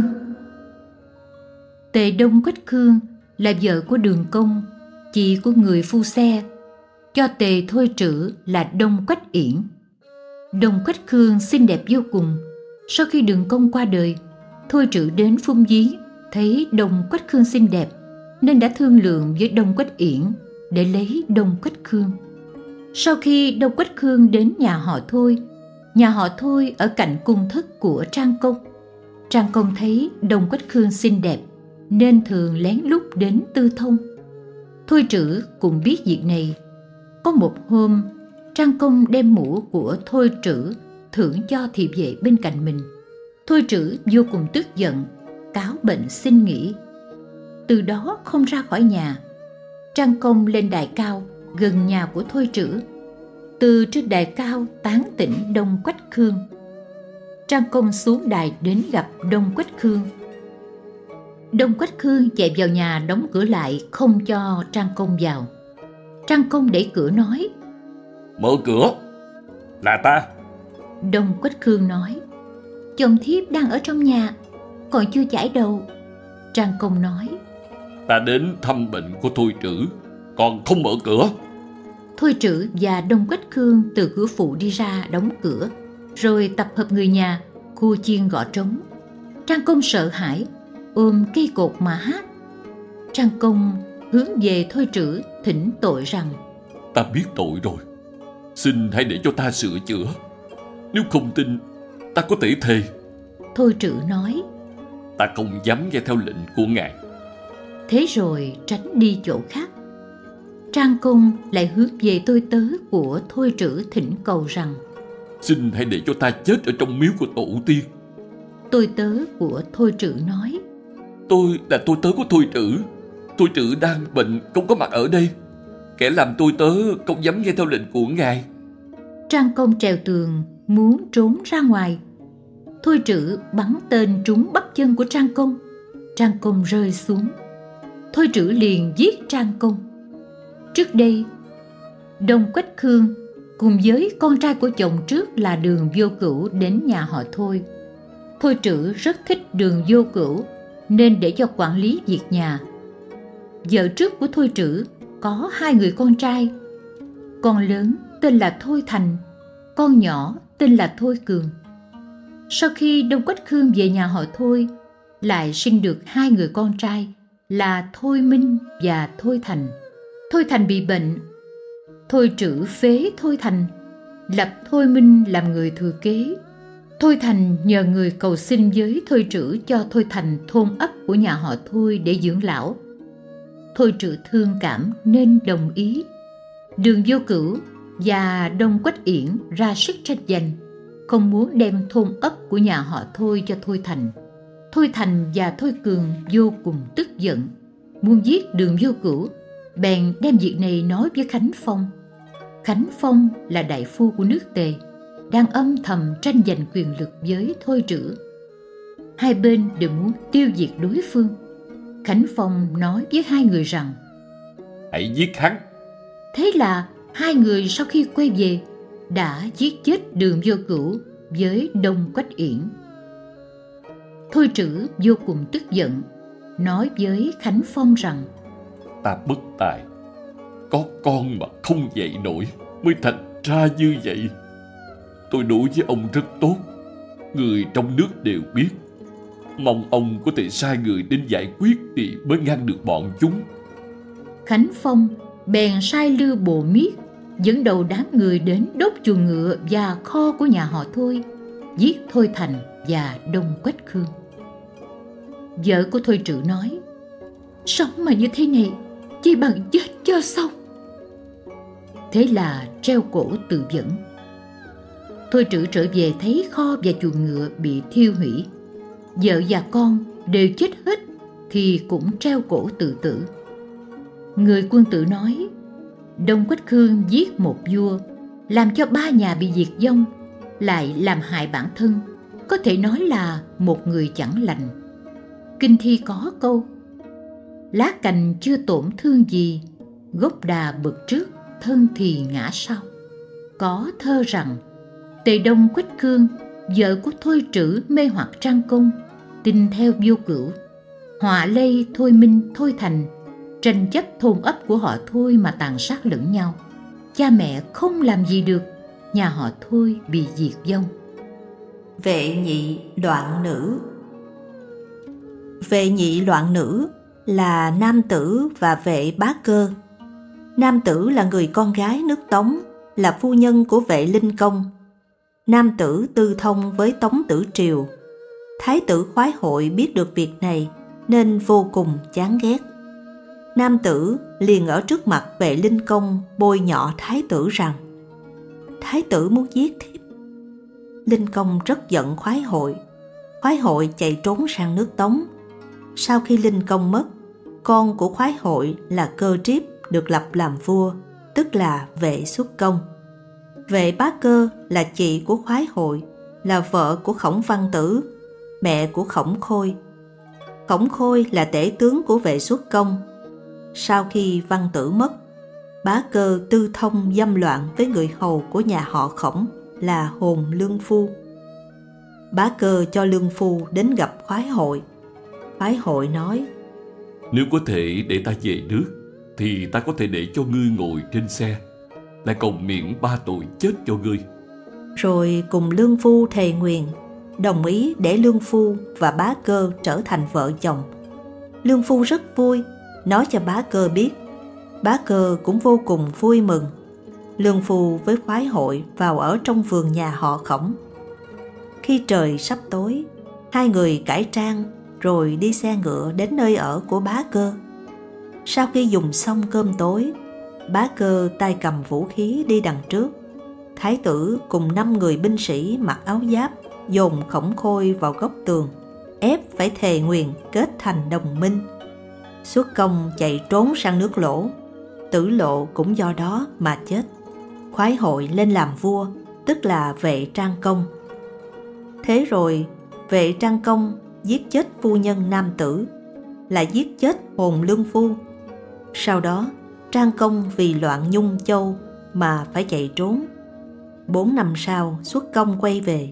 A: Tề Đông Quách Khương là vợ của Đường Công, chị của người phu xe, cho Tề Thôi Trữ là Đông Quách Yển. Đông Quách Khương xinh đẹp vô cùng. Sau khi Đường Công qua đời, Thôi Trữ đến Phung Dí, thấy Đông Quách Khương xinh đẹp nên đã thương lượng với Đông Quách Yển để lấy Đông Quách Khương. Sau khi Đông Quách Khương đến nhà họ Thôi ở cạnh cung thất của Trang Công. Trang Công thấy Đông Quách Khương xinh đẹp nên thường lén lút đến tư thông. Thôi Trữ cũng biết việc này. Có một hôm, Trang Công đem mũ của Thôi Trữ thưởng cho thị vệ bên cạnh mình. Thôi Trữ vô cùng tức giận, cáo bệnh xin nghỉ. Từ đó không ra khỏi nhà. Trang Công lên đài cao gần nhà của Thôi Trữ. Từ trên đài cao tán tỉnh Đông Quách Khương. Trang Công xuống đài đến gặp Đông Quách Khương. Đông Quách Khương chạy vào nhà đóng cửa lại, không cho Trang Công vào. Trang Công đẩy cửa nói:
B: Mở cửa, là ta.
A: Đông Quách Khương nói: Chồng thiếp đang ở trong nhà, còn chưa chải đầu. Trang Công nói:
B: Ta đến thăm bệnh của Thôi Trữ, còn không mở cửa.
A: Thôi Trữ và Đông Quách Khương từ cửa phụ đi ra đóng cửa, rồi tập hợp người nhà, khu chiên gõ trống. Trang Công sợ hãi, ôm cây cột mà hát. Trang Công hướng về Thôi Trữ thỉnh tội rằng:
B: Ta biết tội rồi, xin hãy để cho ta sửa chữa. Nếu không tin, ta có thể thề.
A: Thôi Trữ nói:
B: Ta không dám nghe theo lệnh của ngài.
A: Thế rồi tránh đi chỗ khác. Trang Công lại hướng về tôi tớ của Thôi Trữ thỉnh cầu rằng:
B: Xin hãy để cho ta chết ở trong miếu của tổ tiên.
A: Tôi tớ của Thôi Trữ nói:
B: Tôi là tôi tớ của Thôi Trữ. Thôi Trữ đang bệnh, không có mặt ở đây. Kẻ làm tôi tớ không dám nghe theo lệnh của ngài.
A: Trang Công trèo tường muốn trốn ra ngoài. Thôi Trữ bắn tên trúng bắp chân của Trang Công. Trang Công rơi xuống. Thôi Trữ liền giết Trang Công. Trước đây, Đông Quách Khương cùng với con trai của chồng trước là Đường Vô Cửu đến nhà họ Thôi. Thôi Trữ rất thích Đường Vô Cửu nên để cho quản lý việc nhà. Vợ trước của Thôi Trữ có 2 người con trai. Con lớn tên là Thôi Thành, con nhỏ tên là Thôi Cường. Sau khi Đông Quách Khương về nhà họ Thôi, lại sinh được 2 người con trai là Thôi Minh và Thôi Thành. Thôi Thành bị bệnh. Thôi Trữ phế Thôi Thành, lập Thôi Minh làm người thừa kế. Thôi Thành nhờ người cầu xin với Thôi Trữ cho Thôi Thành thôn ấp của nhà họ Thôi để dưỡng lão. Thôi Trữ thương cảm nên đồng ý. Đường Vô Cửu và Đông Quách Yển ra sức tranh giành, không muốn đem thôn ấp của nhà họ Thôi cho Thôi Thành. Thôi Thành và Thôi Cường vô cùng tức giận, muốn giết Đường Vô Cửu, bèn đem việc này nói với Khánh Phong. Khánh Phong là đại phu của nước Tề, đang âm thầm tranh giành quyền lực với Thôi Trữ. Hai bên đều muốn tiêu diệt đối phương. Khánh Phong nói với hai người rằng:
B: hãy giết hắn.
A: Thế là hai người sau khi quay về đã giết chết Đường Vô Cửu với Đông Quách Yển. Thôi Trữ vô cùng tức giận, nói với Khánh Phong rằng:
B: Ta bất tài, có con mà không dạy nổi mới thành ra như vậy. Tôi đối với ông rất tốt, người trong nước đều biết. Mong ông có thể sai người đến giải quyết thì mới ngăn được bọn chúng.
A: Khánh Phong bèn sai Lưu Bồ Miết dẫn đầu đám người đến đốt chuồng ngựa và kho của nhà họ Thôi, giết Thôi Thành và Đông Quách Khương. Vợ của Thôi Trữ nói: sống mà như thế này, chỉ bằng chết cho xong. Thế là treo cổ tự vẫn. Thôi Trữ trở về thấy kho và chuồng ngựa bị thiêu hủy, vợ và con đều chết hết thì cũng treo cổ tự tử. Người quân tử nói: Đông Quách Khương giết một vua, làm cho 3 nhà bị diệt vong, lại làm hại bản thân, có thể nói là một người chẳng lành. Kinh thi có câu: lá cành chưa tổn thương gì, gốc đà bực trước, thân thì ngã sau. Có thơ rằng: Tề Đông Quách Khương, vợ của Thôi Trữ mê hoặc Trang Công, tin theo Vô Cửu. Họa lây Thôi Minh, Thôi Thành, tranh chấp thôn ấp của họ Thôi mà tàn sát lẫn nhau. Cha mẹ không làm gì được, nhà họ Thôi bị diệt vong.
C: Vệ nhị loạn nữ. Vệ nhị loạn nữ là Nam Tử và Vệ Bá Cơ. Nam Tử là người con gái nước Tống, là phu nhân của Vệ Linh Công. Nam Tử tư thông với Tống Tử Triều. Thái tử Khoái Hội biết được việc này nên vô cùng chán ghét. Nam Tử liền ở trước mặt Vệ Linh Công bôi nhọ Thái tử rằng: Thái tử muốn giết thiếp. Linh Công rất giận Khoái Hội. Khoái Hội chạy trốn sang nước Tống. Sau khi Linh Công mất, con của Khoái Hội là Cơ Triếp được lập làm vua, tức là Vệ Xuất Công. Vệ Bá Cơ là chị của Khoái Hội, là vợ của Khổng Văn Tử, mẹ của Khổng Khôi. Khổng Khôi là tể tướng của Vệ Xuất Công. Sau khi Văn Tử mất, Bá Cơ tư thông dâm loạn với người hầu của nhà họ Khổng là Hồn Lương Phu. Bá Cơ cho Lương Phu đến gặp Khoái Hội. Khoái Hội nói:
B: Nếu có thể để ta về nước, thì ta có thể để cho ngươi ngồi trên xe, lại còn miễn 3 tội chết cho ngươi.
C: Rồi cùng Lương Phu thề nguyền, đồng ý để Lương Phu và Bá Cơ trở thành vợ chồng. Lương Phu rất vui, nói cho Bá Cơ biết. Bá Cơ cũng vô cùng vui mừng. Lương Phu với Khoái Hội vào ở trong vườn nhà họ Khổng. Khi trời sắp tối, hai người cải trang rồi đi xe ngựa đến nơi ở của Bá Cơ. Sau khi dùng xong cơm tối, Bá Cơ tay cầm vũ khí đi đằng trước. Thái tử cùng 5 người binh sĩ mặc áo giáp dồn Khổng Khôi vào góc tường, ép phải thề nguyền kết thành đồng minh. Xuất Công chạy trốn sang nước Lỗ, Tử Lộ cũng do đó mà chết. Khoái Hội lên làm vua, tức là Vệ Trang Công. Thế rồi Vệ Trang Công giết chết phu nhân Nam Tử, lại giết chết Hồn Lương Phu. Sau đó Trang Công vì loạn Nhung Châu mà phải chạy trốn. 4 năm sau Xuất Công quay về.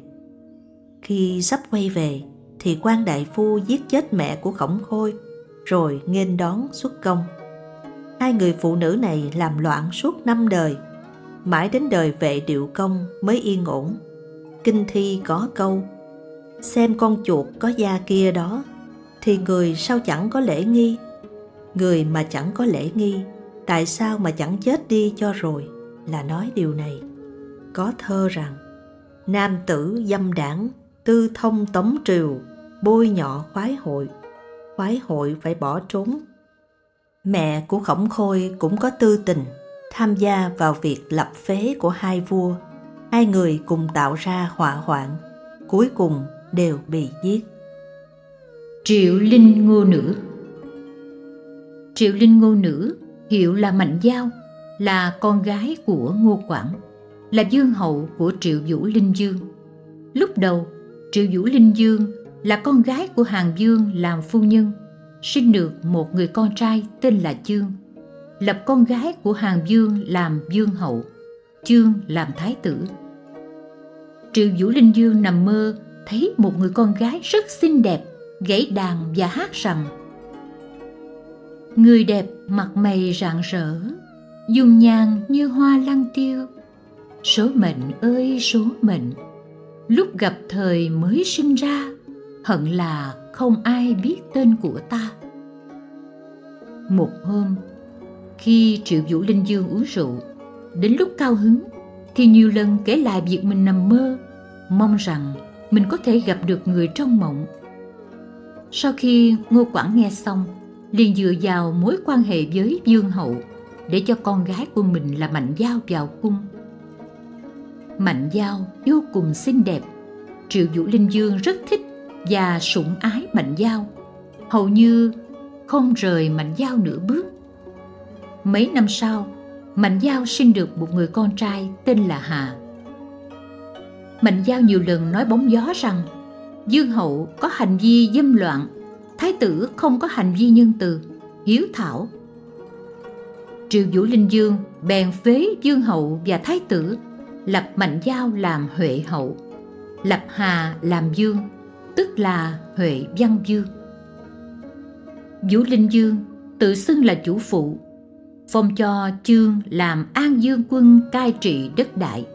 C: Khi sắp quay về thì quan đại phu giết chết mẹ của Khổng Khôi, rồi nghênh đón Xuất Công. Hai người phụ nữ này làm loạn suốt 5 đời, mãi đến đời Vệ Điệu Công mới yên ổn. Kinh thi có câu: xem con chuột có da kia đó, thì người sao chẳng có lễ nghi. Người mà chẳng có lễ nghi, tại sao mà chẳng chết đi cho rồi, là nói điều này. Có thơ rằng: Nam Tử dâm đảng, tư thông Tống Triều, bôi nhọ Khoái Hội, Khoái Hội phải bỏ trốn. Mẹ của Khổng Khôi cũng có tư tình, tham gia vào việc lập phế của hai vua. Hai người cùng tạo ra họa hoạn, cuối cùng đều bị giết.
A: Triệu Linh Ngô Nữ. Triệu Linh Ngô Nữ hiệu là Mạnh Dao, là con gái của Ngô Quảng, là dương hậu của Triệu Vũ Linh Dương. Lúc đầu, Triệu Vũ Linh Dương là con gái của Hàn Dương làm phu nhân, sinh được một người con trai tên là Chương, lập con gái của Hàn Dương làm dương hậu, Chương làm thái tử. Triệu Vũ Linh Dương nằm mơ thấy một người con gái rất xinh đẹp, gảy đàn và hát rằng: người đẹp mặt mày rạng rỡ, dung nhan như hoa lăng tiêu. Số mệnh ơi số mệnh, lúc gặp thời mới sinh ra, hận là không ai biết tên của ta. Một hôm, khi Triệu Vũ Linh Dương uống rượu, đến lúc cao hứng thì nhiều lần kể lại việc mình nằm mơ, mong rằng mình có thể gặp được người trong mộng. Sau khi Ngô Quảng nghe xong, liền dựa vào mối quan hệ với Dương hậu để cho con gái của mình là Mạnh Dao vào cung. Mạnh Dao vô cùng xinh đẹp, Triệu Vũ Linh Dương rất thích và sủng ái Mạnh Dao, hầu như không rời Mạnh Dao nửa bước. Mấy năm sau, Mạnh Dao sinh được một người con trai tên là Hà. Mạnh Dao nhiều lần nói bóng gió rằng Dương hậu có hành vi dâm loạn, thái tử không có hành vi nhân từ, hiếu thảo. Triệu Vũ Linh Dương bèn phế Dương hậu và thái tử, lập Mạnh Dao làm Huệ hậu, lập Hà làm Dương, tức là Huệ Văn Dương. Vũ Linh Dương tự xưng là chủ phụ, phong cho Chương làm An Dương quân cai trị đất Đại.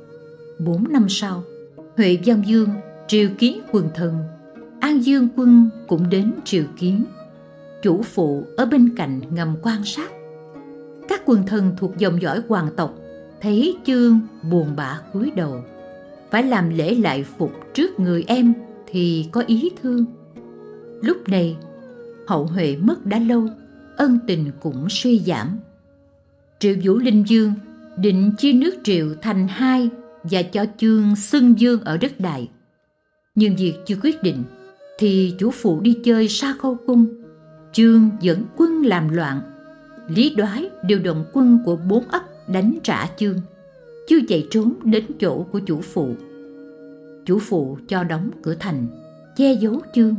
A: 4 năm sau, Huệ Văn Dương triều kiến quần thần, An Dương quân cũng đến triều kiến. Chủ phụ ở bên cạnh ngầm quan sát. Các quần thần thuộc dòng dõi hoàng tộc thấy Chương buồn bã cúi đầu, phải làm lễ lại phục trước người em thì có ý thương. Lúc này hậu Huệ mất đã lâu, ân tình cũng suy giảm. Triệu Vũ Linh Dương định chia nước Triệu thành hai và cho Chương xưng dương ở đất Đại. Nhưng việc chưa quyết định thì chủ phụ đi chơi Sa Khâu cung, Chương dẫn quân làm loạn. Lý Đoái điều động quân của 4 ấp đánh trả Chương, chưa chạy trốn đến chỗ của chủ phụ. Chủ phụ cho đóng cửa thành, che giấu Chương.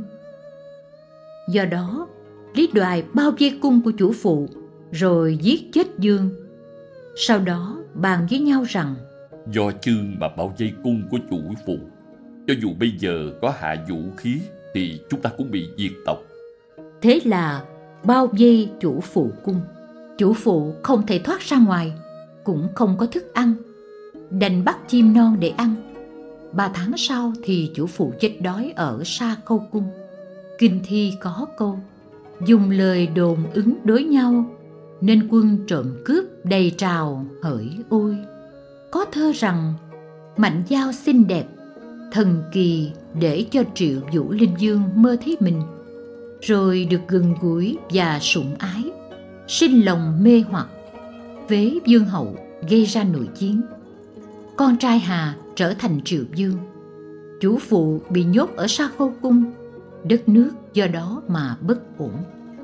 A: Do đó, Lý Đoài bao vây cung của chủ phụ rồi giết chết Dương. Sau đó bàn với nhau rằng
B: do Chương mà bao vây cung của chủ phụ, cho dù bây giờ có hạ vũ khí thì chúng ta cũng bị diệt tộc.
A: Thế là bao vây chủ phụ cung. Chủ phụ không thể thoát ra ngoài, cũng không có thức ăn, đành bắt chim non để ăn. 3 tháng sau thì chủ phụ chết đói ở Sa Khâu cung. Kinh thi có câu: dùng lời đồn ứng đối nhau, nên quân trộm cướp đầy trào hỡi ôi. Có thơ rằng Mạnh Dao xinh đẹp, thần kỳ để cho Triệu Vũ Linh Dương mơ thấy mình, rồi được gần gũi và sủng ái, sinh lòng mê hoặc. Phế Dương hậu gây ra nội chiến, con trai Hà trở thành Triệu Dương. Chủ phụ bị nhốt ở Sa Khâu cung, đất nước do đó mà bất ổn.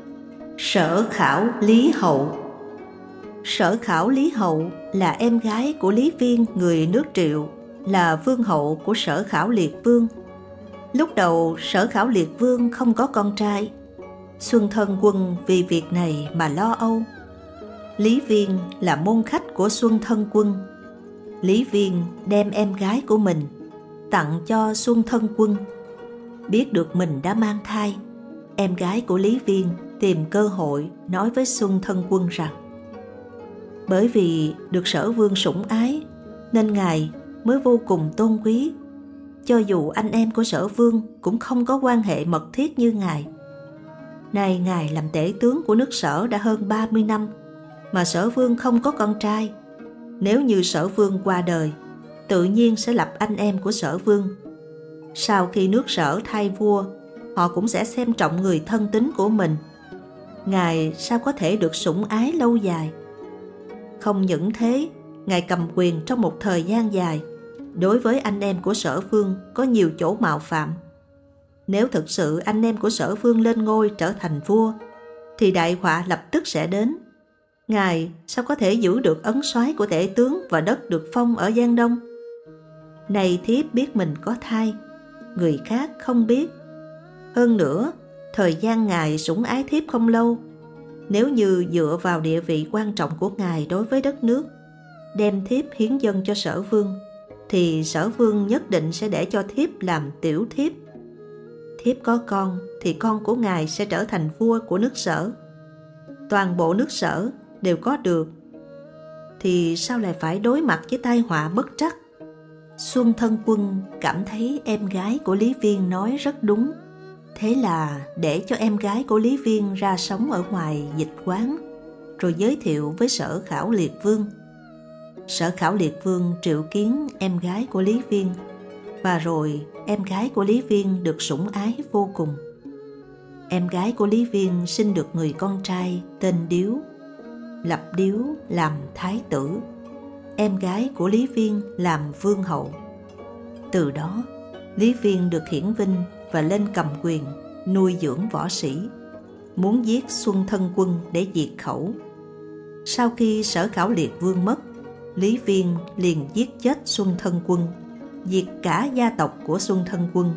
C: Sở Khảo Lý Hậu. Sở Khảo Lý Hậu là em gái của Lý Viên người nước Triệu, là vương hậu của Sở Khảo Liệt Vương. Lúc đầu Sở Khảo Liệt Vương không có con trai. Xuân Thân Quân vì việc này mà lo âu. Lý Viên là môn khách của Xuân Thân Quân. Lý Viên đem em gái của mình tặng cho Xuân Thân Quân. Biết được mình đã mang thai, em gái của Lý Viên tìm cơ hội nói với Xuân Thân Quân rằng bởi vì được Sở Vương sủng ái nên ngài mới vô cùng tôn quý. Cho dù anh em của Sở Vương cũng không có quan hệ mật thiết như ngài. Nay ngài làm tể tướng của nước Sở đã hơn 30 năm mà Sở Vương không có con trai. Nếu như Sở Vương qua đời, tự nhiên sẽ lập anh em của Sở Vương. Sau khi nước Sở thay vua, họ cũng sẽ xem trọng người thân tín của mình. Ngài sao có thể được sủng ái lâu dài? Không những thế, ngài cầm quyền trong một thời gian dài, đối với anh em của Sở Vương có nhiều chỗ mạo phạm. Nếu thực sự anh em của Sở Vương lên ngôi trở thành vua, thì đại họa lập tức sẽ đến. Ngài sao có thể giữ được ấn soái của tể tướng và đất được phong ở Giang Đông? Này thiếp biết mình có thai, người khác không biết. Hơn nữa, thời gian ngài sủng ái thiếp không lâu. Nếu như dựa vào địa vị quan trọng của ngài đối với đất nước, đem thiếp hiến dâng cho Sở Vương, thì Sở Vương nhất định sẽ để cho thiếp làm tiểu thiếp. Thiếp có con thì con của ngài sẽ trở thành vua của nước Sở. Toàn bộ nước Sở đều có được, thì sao lại phải đối mặt với tai họa bất trắc? Xuân Thân Quân cảm thấy em gái của Lý Viên nói rất đúng. Thế là để cho em gái của Lý Viên ra sống ở ngoài dịch quán, rồi giới thiệu với Sở Khảo Liệt Vương. Sở Khảo Liệt Vương triệu kiến em gái của Lý Viên, và rồi em gái của Lý Viên được sủng ái vô cùng. Em gái của Lý Viên sinh được người con trai tên Điếu, lập Điếu làm thái tử, em gái của Lý Viên làm vương hậu. Từ đó, Lý Viên được hiển vinh và lên cầm quyền, nuôi dưỡng võ sĩ, muốn giết Xuân Thân Quân để diệt khẩu. Sau khi Sở Khảo Liệt Vương mất, Lý Viên liền giết chết Xuân Thân Quân, diệt cả gia tộc của Xuân Thân Quân.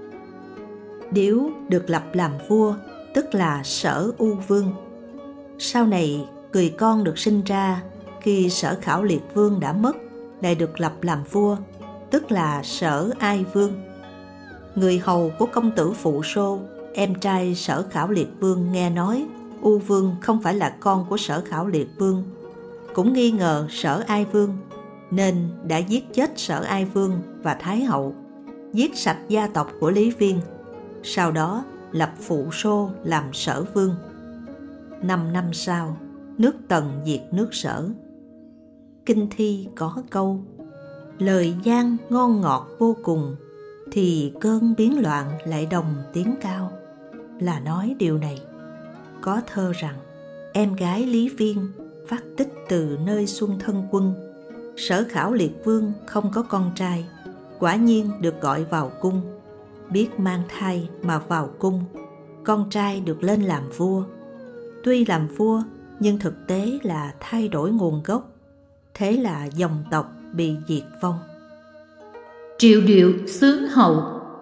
C: Điếu được lập làm vua, tức là Sở U Vương. Sau này, người con được sinh ra khi Sở Khảo Liệt Vương đã mất lại được lập làm vua, tức là Sở Ai Vương. Người hầu của công tử Phụ Sô, em trai Sở Khảo Liệt Vương, nghe nói U Vương không phải là con của Sở Khảo Liệt Vương, cũng nghi ngờ Sở Ai Vương, nên đã giết chết Sở Ai Vương và Thái hậu, giết sạch gia tộc của Lý Viên, sau đó lập Phụ Sô làm Sở Vương. 5 năm sau, nước Tần diệt nước Sở. Kinh thi có câu: lời gian ngon ngọt vô cùng, thì cơn biến loạn lại đồng tiếng cao, là nói điều này. Có thơ rằng em gái Lý Viên phát tích từ nơi Xuân Thân Quân. Sở Khảo Liệt Vương không có con trai, quả nhiên được gọi vào cung. Biết mang thai mà vào cung, con trai được lên làm vua. Tuy làm vua nhưng thực tế là thay đổi nguồn gốc, thế là dòng tộc bị diệt vong.
A: Triệu Điệu xướng hậu.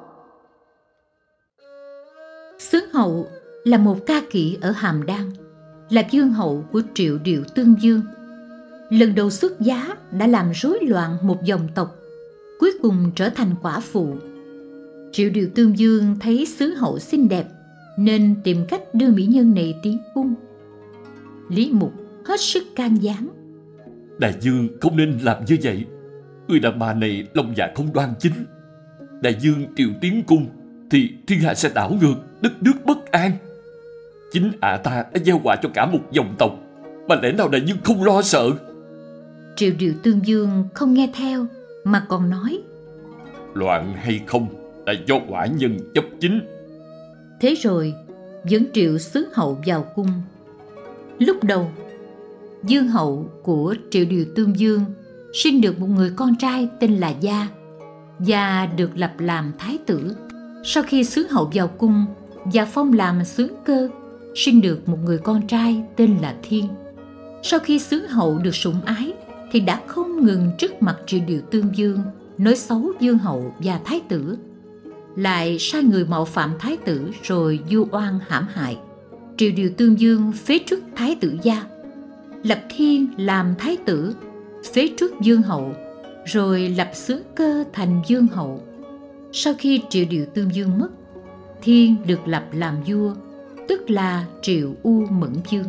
A: Xướng hậu là một ca kỹ ở Hàm Đan, là vương hậu của Triệu Điệu Tương Dương. Lần đầu xuất giá đã làm rối loạn một dòng tộc, cuối cùng trở thành quả phụ. Triệu Điệu Tương Dương thấy xứ hậu xinh đẹp nên tìm cách đưa mỹ nhân này tiến cung. Lý Mục hết sức can gián:
B: Đại dương không nên làm như vậy. Người đàn bà này lòng dạ không đoan chính. Đại dương triệu tiến cung thì thiên hạ sẽ đảo ngược, đất nước bất an. Chính ta đã gieo họa cho cả một dòng tộc, mà lẽ nào đại dương không lo sợ?
A: Triệu Điệu Tương Dương không nghe theo mà còn nói:
B: Loạn hay không là do quả nhân chấp chính.
A: Thế rồi dẫn Triệu xứ hậu vào cung. Lúc đầu, dương hậu của Triệu Điệu Tương Dương sinh được một người con trai tên là Gia. Gia được lập làm thái tử. Sau khi xứ hậu vào cung và phong làm xướng cơ, sinh được một người con trai tên là Thiên. Sau khi xứ hậu được sủng ái thì đã không ngừng trước mặt Triệu Điệu Tương Dương nói xấu dương hậu và thái tử, lại sai người mạo phạm thái tử rồi vu oan hãm hại. Triệu Điệu Tương Dương phế truất thái tử Gia, lập Thiên làm thái tử, phế truất dương hậu, rồi lập xướng cơ thành dương hậu. Sau khi Triệu Điệu Tương Dương mất, Thiên được lập làm vua, tức là Triệu U Mẫn Dương.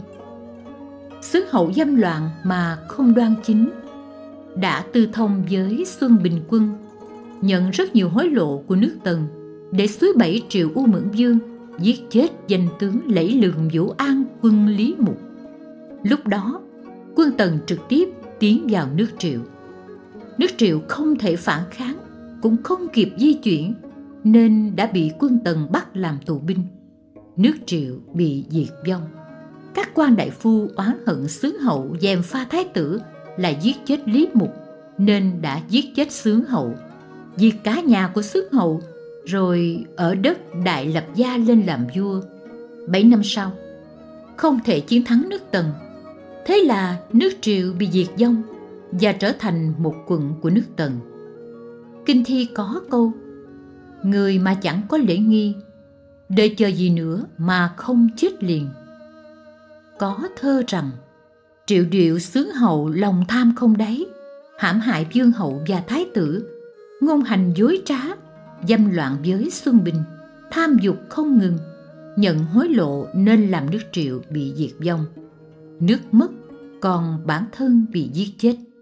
A: Xứ hậu dâm loạn mà không đoan chính, đã tư thông với Xuân Bình Quân, nhận rất nhiều hối lộ của nước Tần để xúi bẫy Triệu U Mẫn Dương giết chết danh tướng lẫy lừng Vũ An quân Lý Mục. Lúc đó, quân Tần trực tiếp tiến vào nước Triệu. Nước Triệu không thể phản kháng, cũng không kịp di chuyển, nên đã bị quân Tần bắt làm tù binh. Nước Triệu bị diệt vong. Các quan đại phu oán hận xướng hậu gièm pha thái tử là giết chết Lý Mục, nên đã giết chết xướng hậu, diệt cả nhà của xướng hậu, rồi ở đất Đại Lập Gia lên làm vua. 7 năm sau, không thể chiến thắng nước Tần. Thế là nước Triệu bị diệt vong và trở thành một quận của nước Tần. Kinh thi có câu: người mà chẳng có lễ nghi, đợi chờ gì nữa mà không chết liền. Có thơ rằng: Triệu Điệu xướng hậu lòng tham không đáy, hãm hại vương hậu và thái tử, ngôn hành dối trá, dâm loạn với Xuân Bình, tham dục không ngừng, nhận hối lộ nên làm nước Triệu bị diệt vong. Nước mất, còn bản thân bị giết chết.